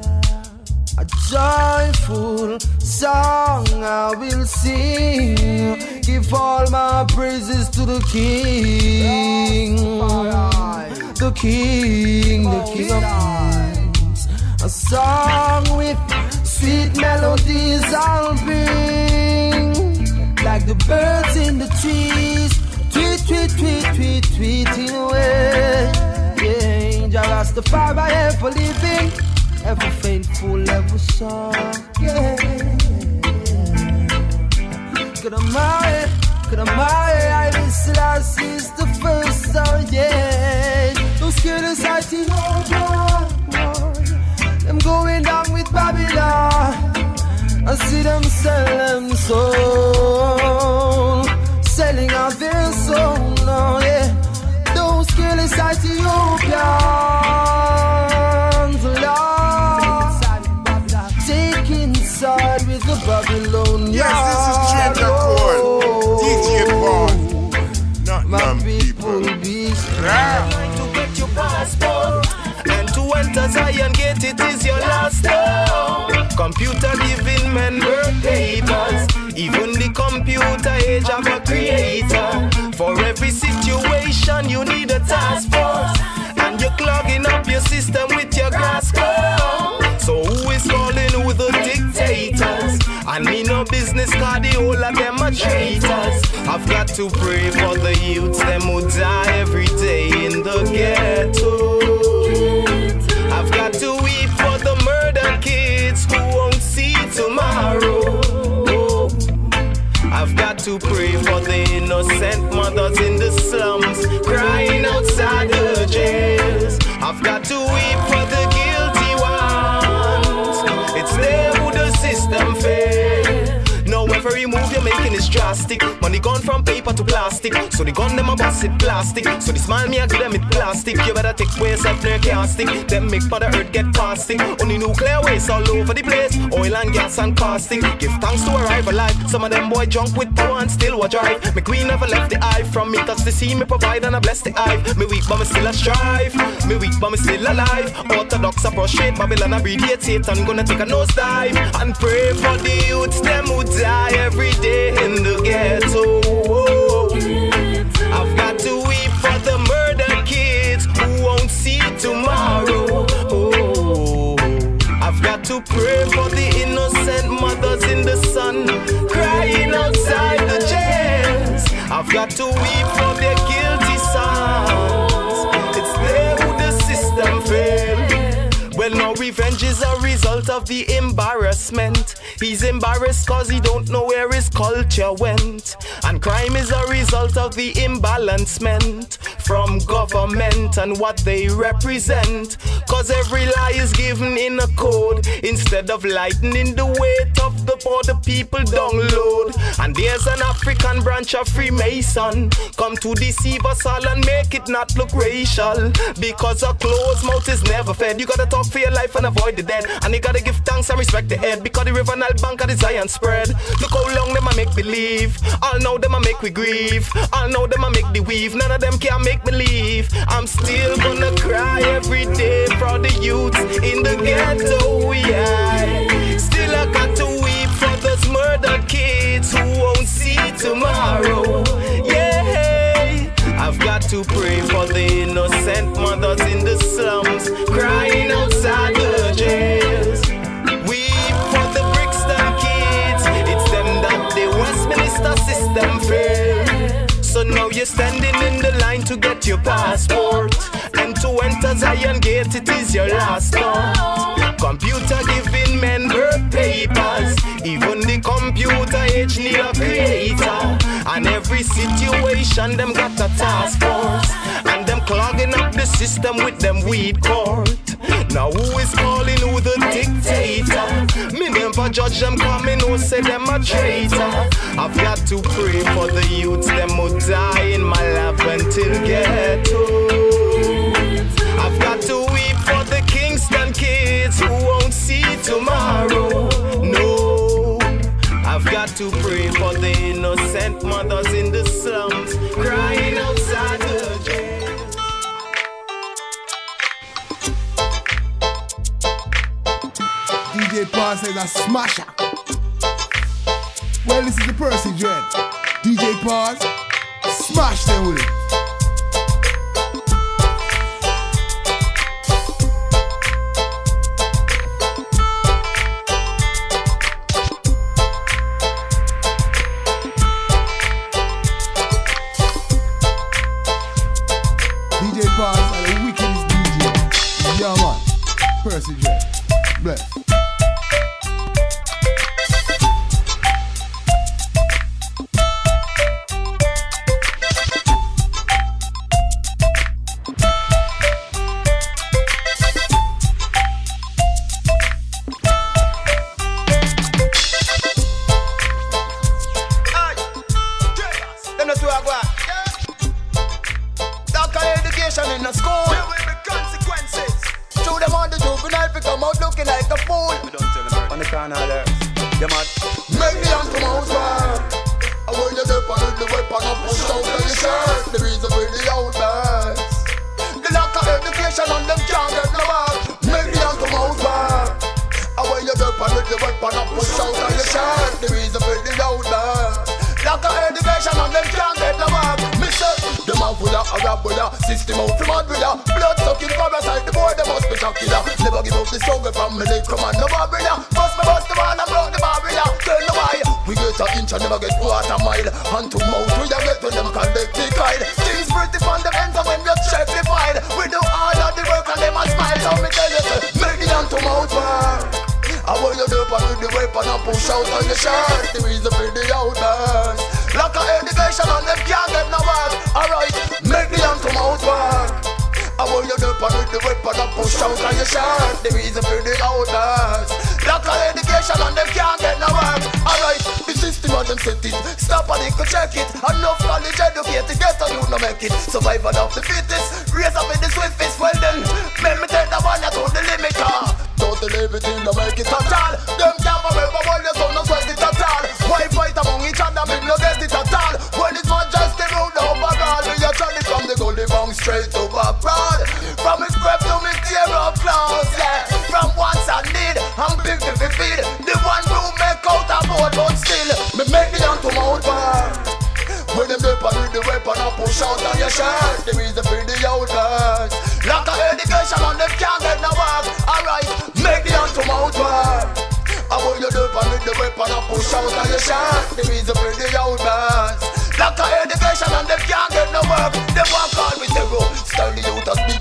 [SPEAKER 8] A joyful song I will sing. Give all my praises to the King. The King, the King of Kings. A song with sweet melodies I'll bring. Like the birds in the trees, tweet, tweet, tweet, tweet, tweeting away. Yeah, Jah Rastafari ever living, ever faithful, ever sure. Yeah. Could I marry, could I marry, I listen, I see the first song, yeah. Those careless Ethiopians, them going down with Babylon. I see them sell them soul, selling out their soul, no, yeah. Those careless Ethiopians, Lord, taking side with the Babylonians.
[SPEAKER 17] Yes, this is Trent Accord, D J Paul, not
[SPEAKER 8] my
[SPEAKER 17] none
[SPEAKER 8] people.
[SPEAKER 17] people.
[SPEAKER 8] Be
[SPEAKER 17] Rah.
[SPEAKER 8] to get your passport and to enter Zion Gate, it is your last stop. Computer giving men work papers. Even the computer age of a creator. For every situation you need a task force. And you're clogging up your system with your grass code. So who is calling who the dictators? And me no business card, the whole of them are traitors. I've got to pray for the youths, them who die every day in the ghetto. I've got to weep for the murder kids who won't see tomorrow. I've got to pray for the innocent mothers in the slums crying outside the jails. I've got to weep for the guilty ones. It's there who the system fails. No, every move you're making is drastic. Money gone from paper to plastic. So the gun them a bust it plastic. So the smile me I give them it plastic. You better take away yourself no casting. Them make Mother Earth get caustic. Only nuclear waste all over the place. Oil and gas and caustic. Give thanks to arrive alive. Some of them boy drunk with power and still wa drive. My queen never left the eye from me. Cause they see me provide and I bless the eye. Me weak but me still a strive. Me weak but me still alive. Orthodox a prostrate. Babylon a breed Satan gonna take a nosedive. And pray for the youths them who die every day in the ghetto. I've got to weep for the murder kids who won't see tomorrow. I've got to pray for the innocent mothers in the sun crying outside the jails. I've got to weep for their guilty sons. It's there who the system failed.
[SPEAKER 2] Well, no revenge is a result of the embarrassment. He's embarrassed cause he don't know where his culture went. And crime is a result of the imbalancement from government and what they represent. Cause every lie is given in a code instead of lightening the weight of the poor the people download. And there's an African branch of Freemason come to deceive us all and make it not look racial. Because a closed mouth is never fed. You gotta talk for your life and avoid the dead. And you gotta give thanks and respect the head. Because the river Nile bank of the Zion spread. Look how long them a make believe. All know them a make we grieve. All know them a make the weave. None of them can make me leave. I'm still gonna cry every day for the youths in the ghetto, yeah. Still I got to weep for those murdered kids who won't see tomorrow, yeah. I've got to pray for the innocent mothers in the slums crying outside the jails. Weep for the Brixton kids. It's them that the Westminster system failed. So now you're standing in the line to get your passport. And to enter Zion Gate, it is your last thought. Computer giving men birth papers. Even the computer age need a creator. And every situation them got a task force. And them clogging up the system with them weed court. Now who is calling who the dictator? Me never judge them coming who say them a traitor. I've got to pray for the youths them who die in my lap until ghetto. I've got to weep for the Kingston kids who won't see tomorrow. No, I've got to pray for the innocent mothers in the slums crying outside the jail.
[SPEAKER 12] D J Paz says a smasher. Well, this is the Percy Dread. D J Paz, smash them with it. D J Paz are the wickedest D J. Yeah, man. Percy Dread. Bless.
[SPEAKER 3] System out from Madrilla. Blood sucking parasite, the boy they must be shockilla. Never give up the struggle from me, they come on no barilla. Bust me bust the wall and broke the barilla. Turn the wire, we get an inch and never get quarter mile. Hand to mouth, we a get when them collect the kyle. Things pretty fundamental when you check the file. We do all of the work and them a smile. So me tell you, make the hand to mouth work. I want you to up with the weapon and push out on your shirt. The reason for the outburst. Lack of education and them can't get no work. Alright, make the hand come out work. I want you to up with the weapon and push out on your shirt. The reason for the outburst. Lack of education and them can't get no work. Alright, the system on them set it. Stop and they could check it. Enough college educated, get on you no make it. Survival of the fittest, raise up in the swiftest. Well then, make me take the one that to the limit. Total everything to make it at all. Them can't forever hold your son, no sweat it at all. Why fight among each other, me no get it at all. When it's not just the road overall, we are trying from the gully bang straight to back road. From his grave to me tear up clothes, yeah. From once I need, I'm big to be feed. The one who make out a boat, but still, me make it down to Mount Bar. When them weapon with the weapon, I push out on your shirt. There is the pretty outburst. Lack of education and them can't get no work. Alright, make the hand to Mount Bar. I want you to weapon with the weapon, I push out on your shirt. There is the pretty outburst. Lack of education and them can't get no work. Them want call me zero. Style the youth as big murder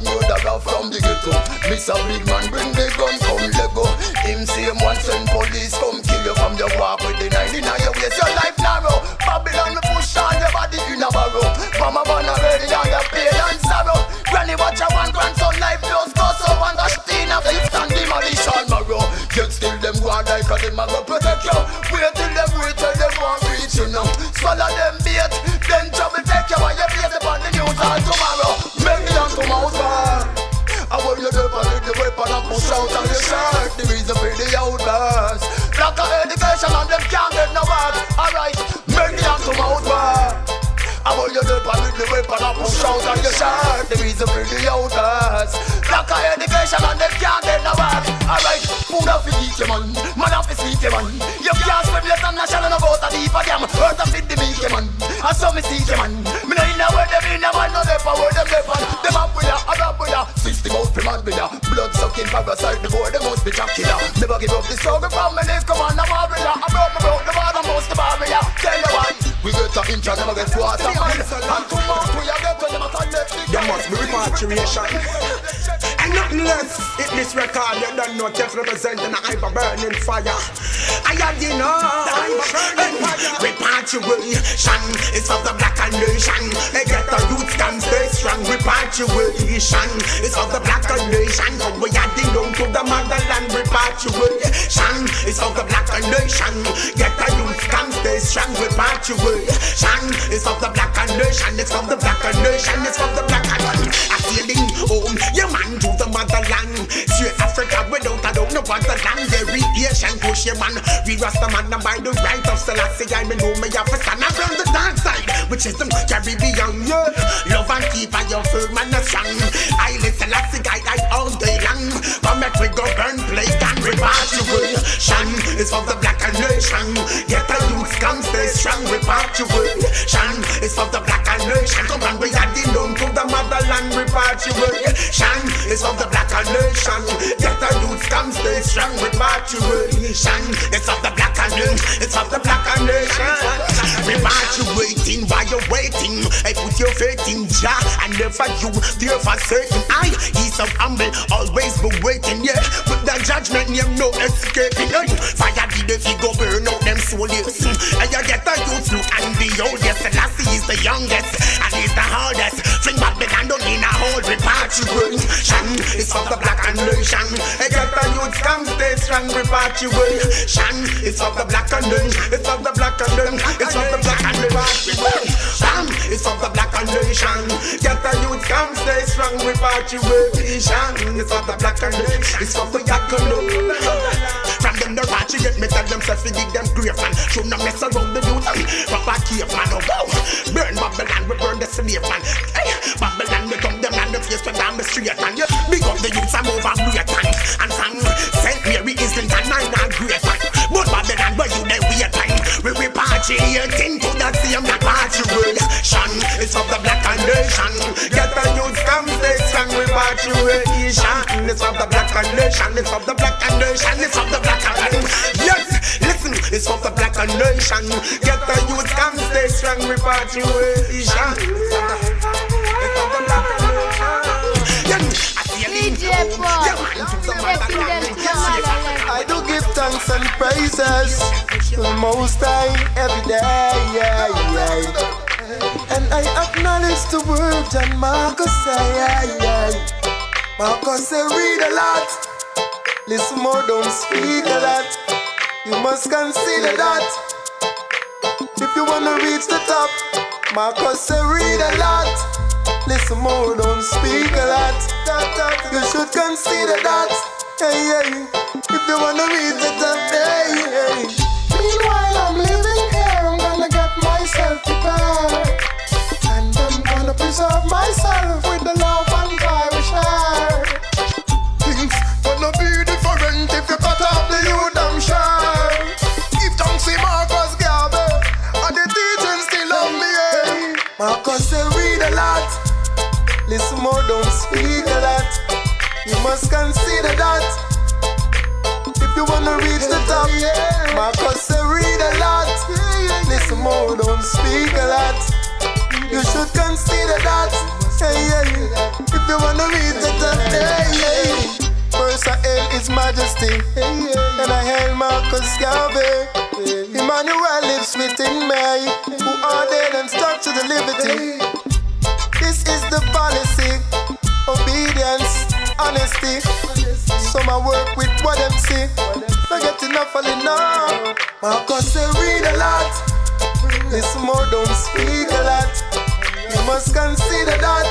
[SPEAKER 18] Mara from the ghetto. Miss a big man, bring the gun, come Lego. Him same one send police, come kill you from your walk with the nine in your waist. Your life narrow. Babylon, me push on your body in a barrow. Mama born already on your pain and sorrow. Granny watch your one grandson life just go so one dash teen of lift and demolition marrow. Yet still them go on like a them a go protect you. Wait till them wait till them won't reach you now. Swallow them bait, then trouble take you while you face upon the news all tomorrow. Make me on come out bar. I want you to with the weapon and push out on your shirt. The reason for the outburst. Lack of education and them can't get no work. Alright, make me on come out bar. I want you to with the weapon and push out on your shirt. The reason for the outburst. Lack of education and them can't get no work. Alright, food off the eat you man, man off the sleep you man. You can't speculate on national about a deeper jam. Earth of it the meek you man, and so me see you man. Me know in a word them in a man, no leper word them leper. Them up with ya, a rap with ya. System out for man with ya. Blood sucking parasite before them must be jack killer. Never give up the struggle from me live, come on, I'm a warrior. I broke me broke the bottom most of barrier. Tell you why, we get a inch and never get water man. And two months we a get to them a collect.
[SPEAKER 11] There must be repatriation. And nothing less, hit this record, you don't know, just representing a hyper burning fire. I had the know, repatriation is of the black nation. They get the roots can stay strong. Repatriation is of the black nation. So we are the known to the motherland. Repatriation is of the black nation. Get the roots can stay strong. Repatriation is of the black nation. It's of the black nation. It's of the black nation. A feeling home, yeah man, to the motherland. Straight Africa without a doubt, no wonderland. Variation push your man. We rasta man and by the right of Selassie. I know me have a stand around the dark side, which is the Caribbean. Yeah. Love and keep on your firm and a strong. I listen Selassie guy I all day long. Come back we go burn, play and repatriation is for the black nation. Get the youth come stay strong. Repatriation is for the black nation. Come on we are the known to the motherland. Repatriation is for the black nation. Get the youth come stay strong. Repatriation is of the black nation. It's of the black nation. Repatriating while you're waiting. I put your faith in Jah and never you fear for certain. I, he's so humble, always be waiting. Yeah, with the judgment, you no escaping. Fire did if you go burn out them souls. And you get the youth look and the oldest. Selassie is the youngest and he's the hardest. Fling back the hand in a whole repatriation. It's of the black nation. I get the youth come stay strong. Repatriation. It's of the black nation. It's of the black nation. It's of the black nation. It's of the black nation. Get the youth come stay strong. Repatriation. It's of the black nation. It's of the black nation. From them the repatriate me tell them self to dig them grave man. Should not mess around the youth. Proper cave man. Oh wow. Burn Babylon. We burn the slave man. Hey, Babylon we come them and the face to down the street man. Yeah, big up the youths I'm over great man. And sang Saint Mary Island and nine and great man. But Babylon where you they wait time. We repatriating to the same repatriation. It's of the black nation. Get the youths come stay strong. Repatriation. It's of the black nation. It's of the black nation. It's of the black nation. Yes, listen. It's of the black nation. Get the youths come stay strong. Repatriation. It's of the black nation.
[SPEAKER 19] D J Paul,
[SPEAKER 3] I do give thanks and praises to the Most High every day, yeah, yeah. And I acknowledge the word and Marcus say, yeah, yeah. Marcus say read a lot, listen more, don't speak a lot. You must consider that. If you wanna reach the top, Marcus say read a lot. Listen more, don't speak a lot. You should consider that. Hey, hey. If you wanna read the top, hey, hey. Meanwhile, I'm living here. I'm gonna get myself prepared. And I'm gonna preserve myself with the love and joy we share. Things gonna be different if you cut off the youth, I'm sure. Give thanks to Marcus Garvey. And the teaching still on me, hey. Marcus say read a lot. Listen more, don't speak a lot. You must consider that. If you wanna reach the top, Marcus say read a lot. Listen more, don't speak a lot. You should consider that.
[SPEAKER 2] Hey, hey. If you wanna read the top, hey, hey. First I hail His Majesty, and I hail Marcus Garvey. Emmanuel lives within me, who ordered and stuck to the liberty. This is the policy, obedience, honesty. Some I work with what them see. Not get enough of it now. Marcus say read a lot, listen more, don't speak a lot. You must consider that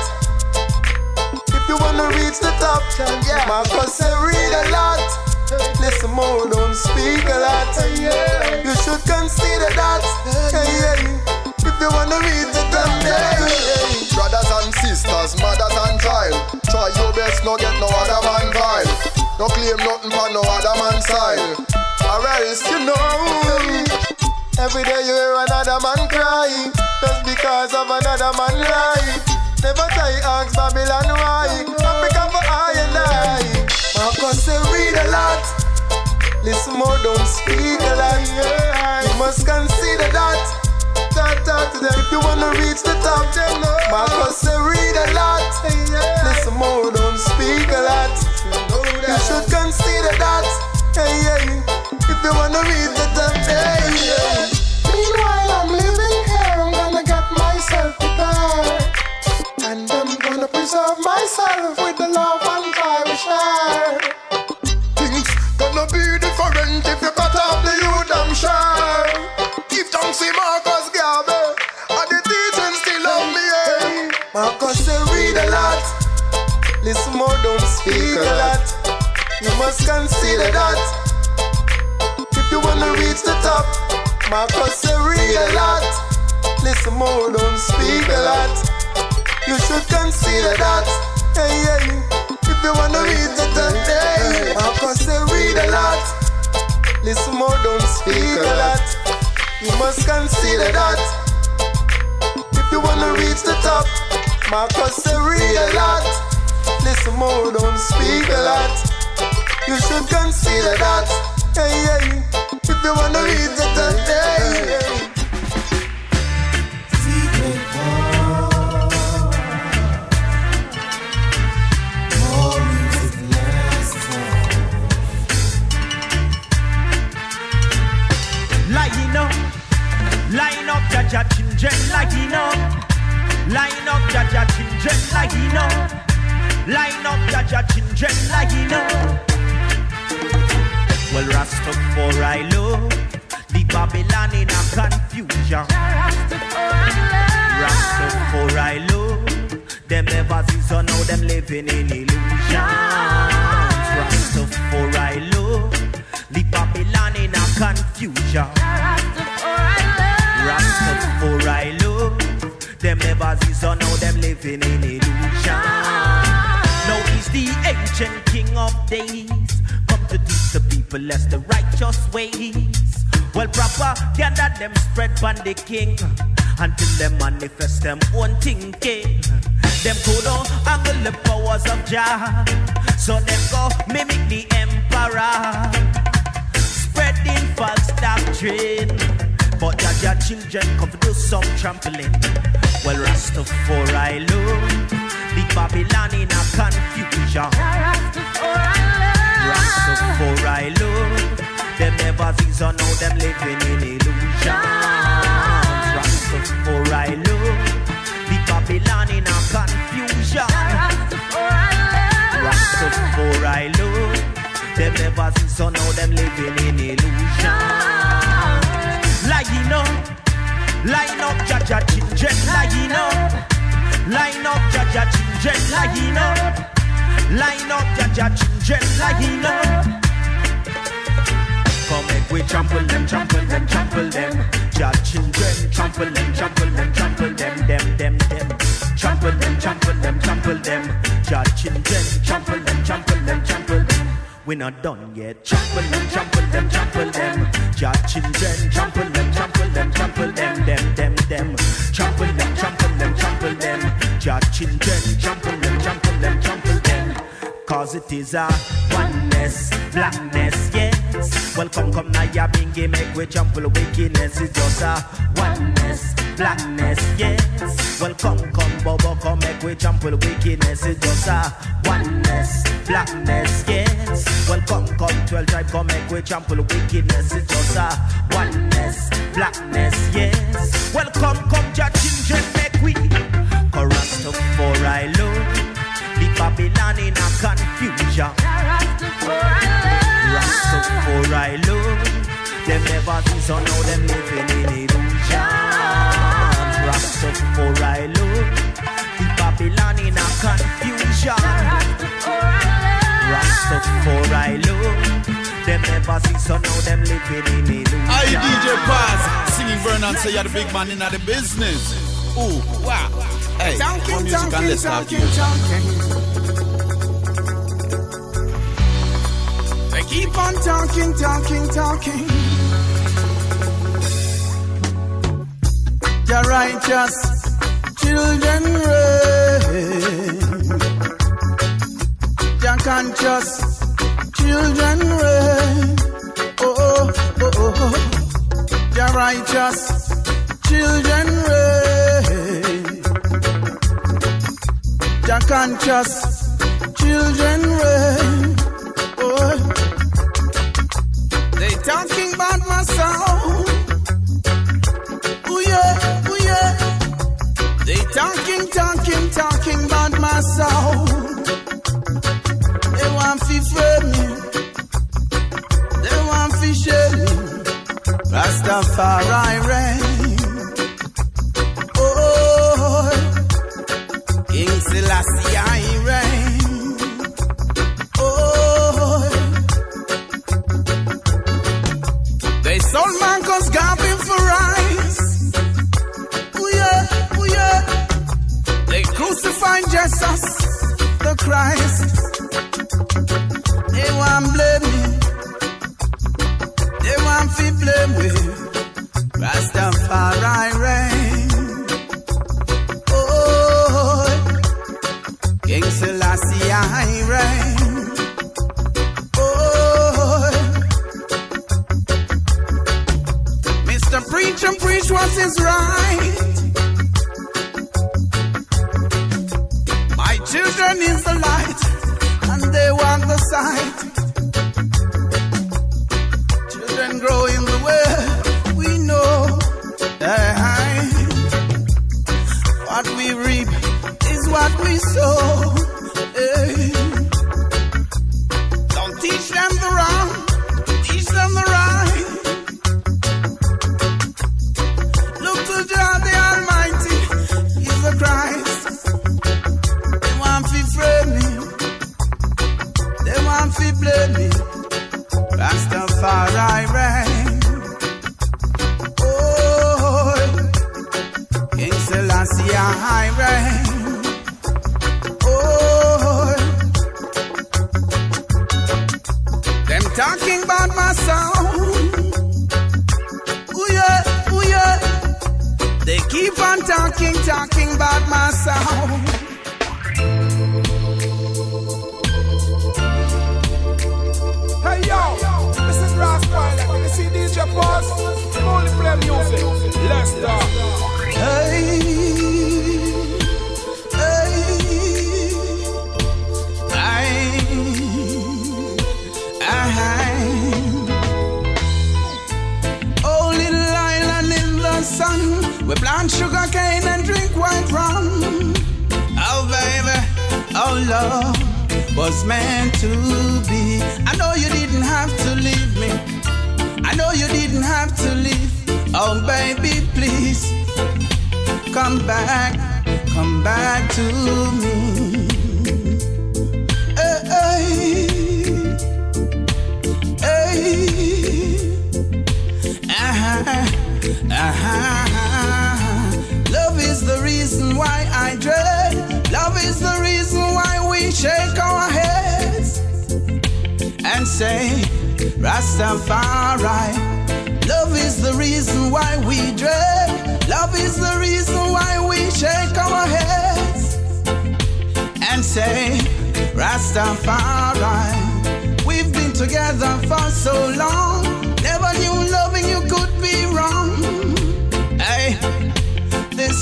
[SPEAKER 2] if you wanna reach the top. Yeah. Marcus say read a lot, listen more, don't speak a lot. You should consider that. Hey, hey. If you wanna reach the top. Hey, hey.
[SPEAKER 3] Brothers and sisters, mothers and child, try your best, no get no other man vibe. No claim nothing for no other man's side, or else you know.
[SPEAKER 2] Every day you hear another man cry, just because of another man lie. Never try ask Babylon why. Africa for I and I. Marcus say read a lot, listen more, don't speak a lot. You must consider that. Talk, talk to them if you wanna reach the top. Marcus say read a lot, listen more, don't speak a lot. You should consider that. Hey, hey. If you wanna reach the top. Hey, hey.
[SPEAKER 10] Meanwhile I'm living here, I'm gonna get myself prepared, and I'm gonna preserve myself with the love and joy we share.
[SPEAKER 3] Things gonna be different if you cut off the youth, I'm sure. Give thanks to Marcus Garvey, and the teaching still on me, eh?
[SPEAKER 2] Marcus say read a lot, listen more, don't speak a lot. You must consider that if you wanna reach the top. Marcus say read a lot, listen more, don't speak a lot. You should consider that. Hey, hey. If you wanna reach the top. Hey. Marcus say read a lot, listen more, don't speak a lot. You must consider that if you wanna reach the top. Marcus say read a lot, listen more, don't speak a lot. You should consider that. Hey, hey. If you wanna reach the top. Hey, hey.
[SPEAKER 8] Line up, line up, Jaja children, line up, line up, Jaja children, line up, line up, Jaja children, line up. Well, Rastafari love the Babylon in a confusion. Rastafari love them never see, so now them living in illusion. Rastafari love the Babylon in a confusion. Rastafari love them never see, so now them living in illusion. Now he's the ancient king of days, come to teach the people less the righteous ways. Well, propaganda them spread by the king until them manifest them own thinking. Them could not angle the powers of Jah, so them go mimic the emperor, spreading false doctrine. But Jaja children come to do some trampling. Well, Rastafari love the Babylon in a confusion. Rastafari love them never see, so now them living in illusion. Rastafari love the Babylon in a confusion. Rastafari love them never see, so now them living in illusion. Line up, line up, Jaja children, line up, line up, Jaja children, line up, line up, Jaja children, line up. Come make we trample them, trample them, trample them. Jah children, trample them, trample them, trample them, them, them, them. Trample them, trample them, trample them. Jah children, trample them, trample them, trample them. We not done yet. Trample them, trample them, trample them. Jah children, trample them, trample them, trample them, them, them, them. Trample them, trample them, trample them. Jah children, trample them, trample them, trample them. Cause it is a oneness, blackness, yes. Well, come, come now, ya bingy, make we trample wickedness. It's just a oneness, blackness, yes. Well, come, come, Bobo, come, make we jump with wickedness. It's just a oneness, blackness, yes. Well, come, come, twelve tribe, come, make we jump with wickedness. It's just a oneness, blackness, yes. Well, come, come, your children, make we corrupt for I love the Babylon in a confusion. Rastafari love, them never see, so now them living in illusion. Rastafari love, the Babylon in a confusion. Rastafari love, them never see, so now them living in illusion.
[SPEAKER 20] I D J Paz, singing Vernon, say you're the big man in the business. Ooh, wow. Hey,
[SPEAKER 11] talking,
[SPEAKER 20] more music
[SPEAKER 11] talking,
[SPEAKER 20] and let's start
[SPEAKER 11] talking, talking. They keep on talking, talking, talking. The righteous children reign. The conscious children reign. Oh, oh, oh, oh. The righteous children reign. The conscious children reign. Oh, they talking about my soul. Oh yeah, oh yeah. They talking, talking, talking about my soul. They want to frame me. They want to shame me. Rastafari reign. Oh, King Selassie I reign. Oh, they sold Marcus Garvey for rice. Oh yeah, oh yeah. They crucified Jesus, the Christ. They want blame me. They want to blame me. Rastafari reign. Oh, King Selassie I reign. Oh, Mister Preacher preach what is right. My children is the light, and they want the sight. Children grow in the way we know. Hey, what we reap is what we sow. Hey. Don't teach them the wrong, teach them the right. Look to God the Almighty, He's the Christ. They want to frame me, they want to blame me. Rastafari reign. Oh, King Selassie I reign. Oh, them talking about my sound. Ooh yeah, ooh yeah. They keep on talking, talking about my sound.
[SPEAKER 16] Hey yo, this is Rascal. Let me see D J Paz. Only play music. Let's start.
[SPEAKER 11] Hey, hey, I, I, oh little island in the sun, we plant sugar cane and drink white rum. Oh baby, oh love was meant to be. I know you didn't have to leave me. I know you didn't have to leave. Oh baby, please come back, come back to me. Hey, hey, hey. Uh-huh, uh-huh. Love is the reason why I dread. Love is the reason why we shake our heads and say Rastafari. Love is the reason why we dread. Love is the reason why we shake our heads and say Rastafari. We've been together for so long, never knew loving you could be wrong. Hey,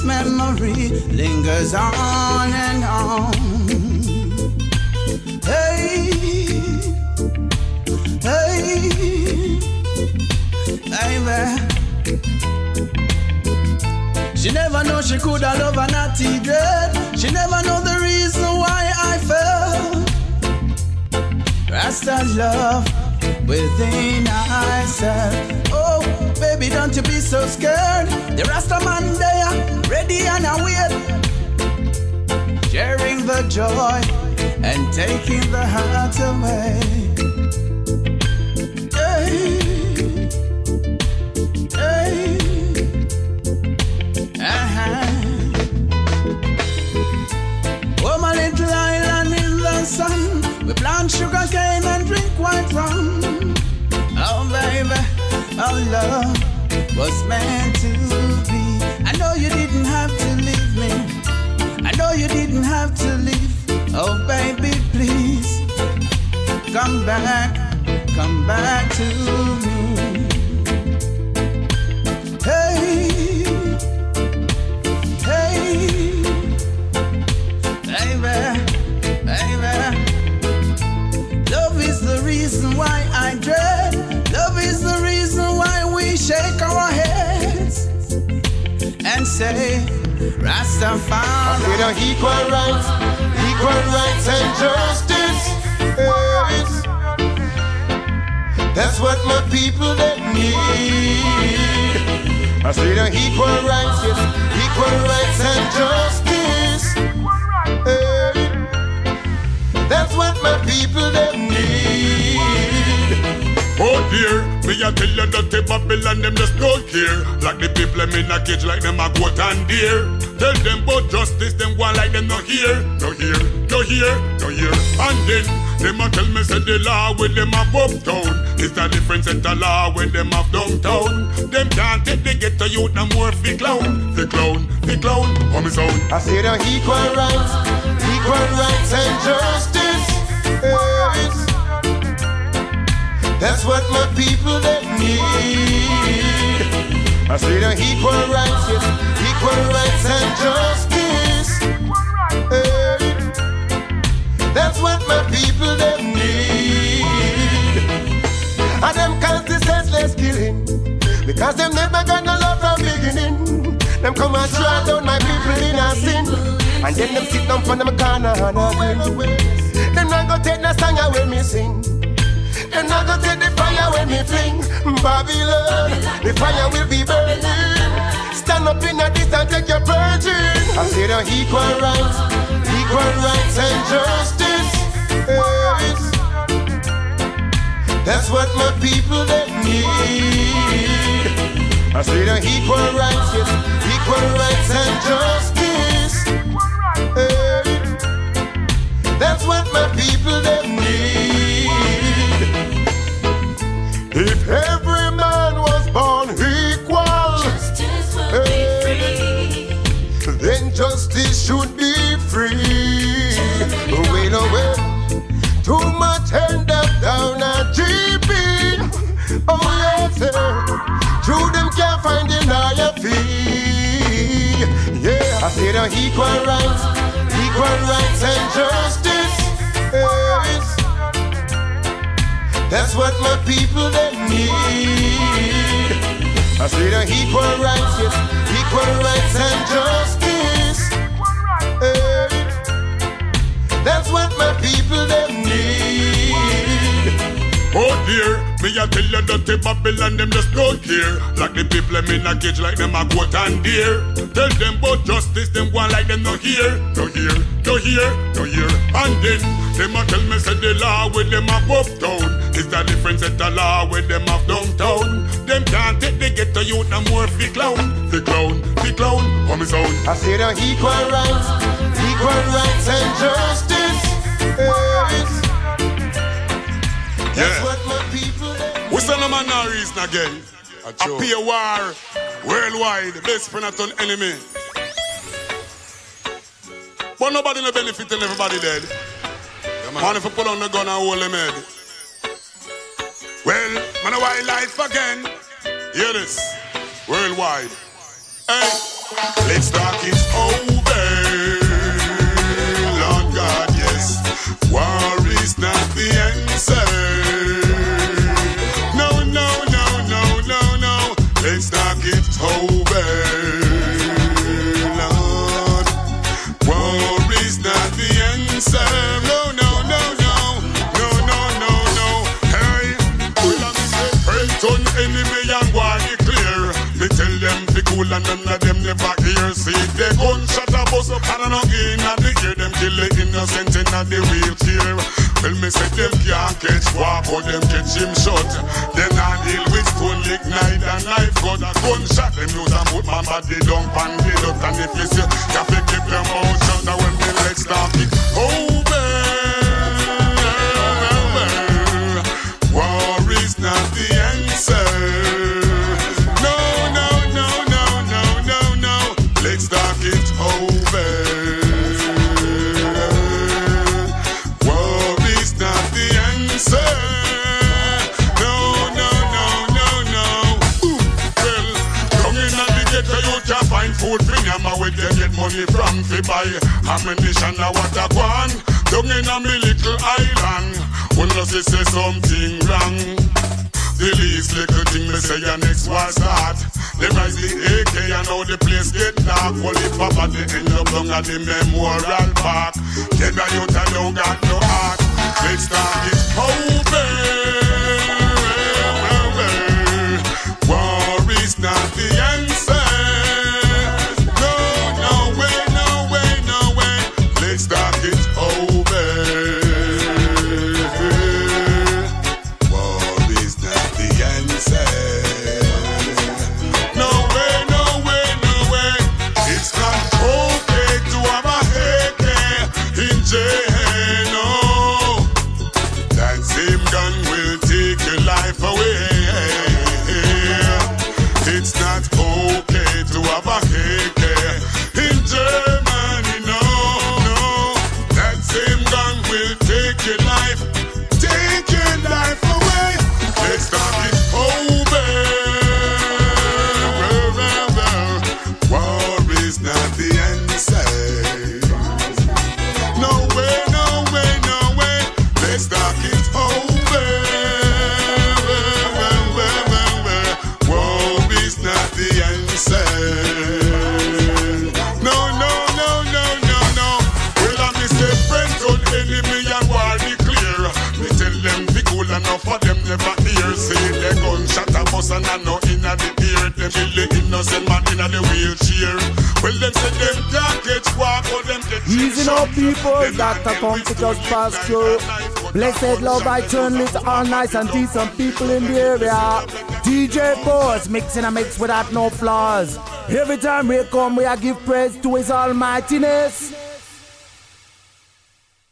[SPEAKER 11] this memory lingers on and on. Hey, hey, baby. She never know she could have loved a naughty dread. She never know the reason why I fell. Rasta love within myself. Oh, baby, don't you be so scared. The Rasta man there, ready and aware, sharing the joy and taking the heart away. Hey, hey, uh-huh. Oh, my little island in the sun, we plant sugar cane and drink white rum. Oh, baby, our love was meant to be. I know you didn't have to leave me. I know you didn't have to leave. Oh, baby, please come back, come back to me. Hey, hey, baby, baby. Love is the reason why I dread. Love is the reason why we shake our heads and say, Rastafari.
[SPEAKER 2] You know, equal rights, equal rights and justice. Yes. That's what my people they need. I say the equal rights, yes, equal rights and justice. Yes. That's what my people they need.
[SPEAKER 21] Oh dear, me a tell you that the Babylon them just don't care. Like the people them in a cage like them a goat and deer. Tell them about justice, them go like them no hear, no hear, no hear, no hear. And then them a tell me say the law when them have uptown is the difference in the law when them have downtown. Them can't take the ghetto youth no more fi clown, fi clown, fi clown, on me sound.
[SPEAKER 2] I say the equal rights, equal rights and justice. Yes. That's what my people they need. I say the equal rights, yes, equal rights and justice. Hey. That's what my people they need. And them cause the senseless killing, because them never got no love from beginning. Them come and try down my people in a sin, and then them sit down from them corner and a grin. Them not go take the song away me sing. Them not go take the fire when me fling. Babylon, the fire will be burning. Stand up in a distance and take your virgin. I say the equal rights, equal rights and justice. Yes. That's what my people they need. I say the equal rights, yes, equal rights and justice. Yes. That's what my people they need. If every man was born equal, justice would be free. Then justice should be free. Wait away, too much hand up down at G P. Oh yes, sir. True them can't find the lawyer fee. Yeah, I say the equal rights, equal rights and justice. Yes. That's what my people they need. I say the equal rights, yes, equal rights and justice. Hey. That's what my people they need.
[SPEAKER 21] Oh dear, me a tell you that the Babylon them just don't care. Like the people them in a cage like them a goat and deer. Tell them about justice, them go like them no hear, no hear, no hear, no hear. And then them a tell me say the law when them have uptown is the difference in the law when them have downtown. Them can't take the ghetto youth no more fi clown, fi clown, fi clown, on me sound.
[SPEAKER 2] I say the equal rights, equal rights and justice. Yes.
[SPEAKER 21] That's yeah. What my people we send them an reason again. A pay war worldwide, best friend at an enemy. But nobody no benefit and everybody dead. Yeah, man, if you put on the gun and hold them head. Well, man, a wild life again. Hear this, worldwide. Hey, Let's talk it over. Lord God, yes. War is not the answer. No, no, no, no, no, no. Let's talk it over. Lord, war is not the answer. No, no, no, no. No, no, no, no. Hey, we have to say, friend on enemy and war declare. Me tell them be cool and none of them never hear. See the gunshot a bust up and no in and they hear them kill the innocent in the wheelchair. Well me say them can't catch war but them catch him shot. Then I deal with stone ignite and life got a gunshot. Them use and put my body down and the dot. And if you see you have to keep them out shut. Now when me let's start it over. War is not the answer. Let's talk it over. War is not the answer. No, no, no, no, no. Ooh, well, down in the ghetto you can find food for yama where they get money from to buy ammunition or what a quan. Down in a me little island, when you say say something wrong. The least little thing me say your next war start. They rise the A K and now the place get dark. Well if Papa they end up down at the Memorial Park. Get the youth and don't got no heart. Let's start it over. War is not the answer. No, no way, no way, no way. Let's start it over. No, that same gun will take your life away. It's not okay to have a A K in Germany. No, no, that same gun will take your life, take your life away. Let's start it over. War is not the answer. No way, no way, no way. Let's talk it over. War is not the answer. No, no, no, no, no, no. Well, I'm Mister Friend on enemy and war declare. Me tell them be cool enough for them never hear. Say the gunshot a bust and I know in the ear. Them kill the innocent man in the wheelchair. Well, them say them can't catch war, but them get
[SPEAKER 1] easy now, people that are come to just pass through. Blessed love, I turn it all nice and decent people in the area. D J Boss mixing a mix without no flaws. Every time we come, we are give praise to His almightiness.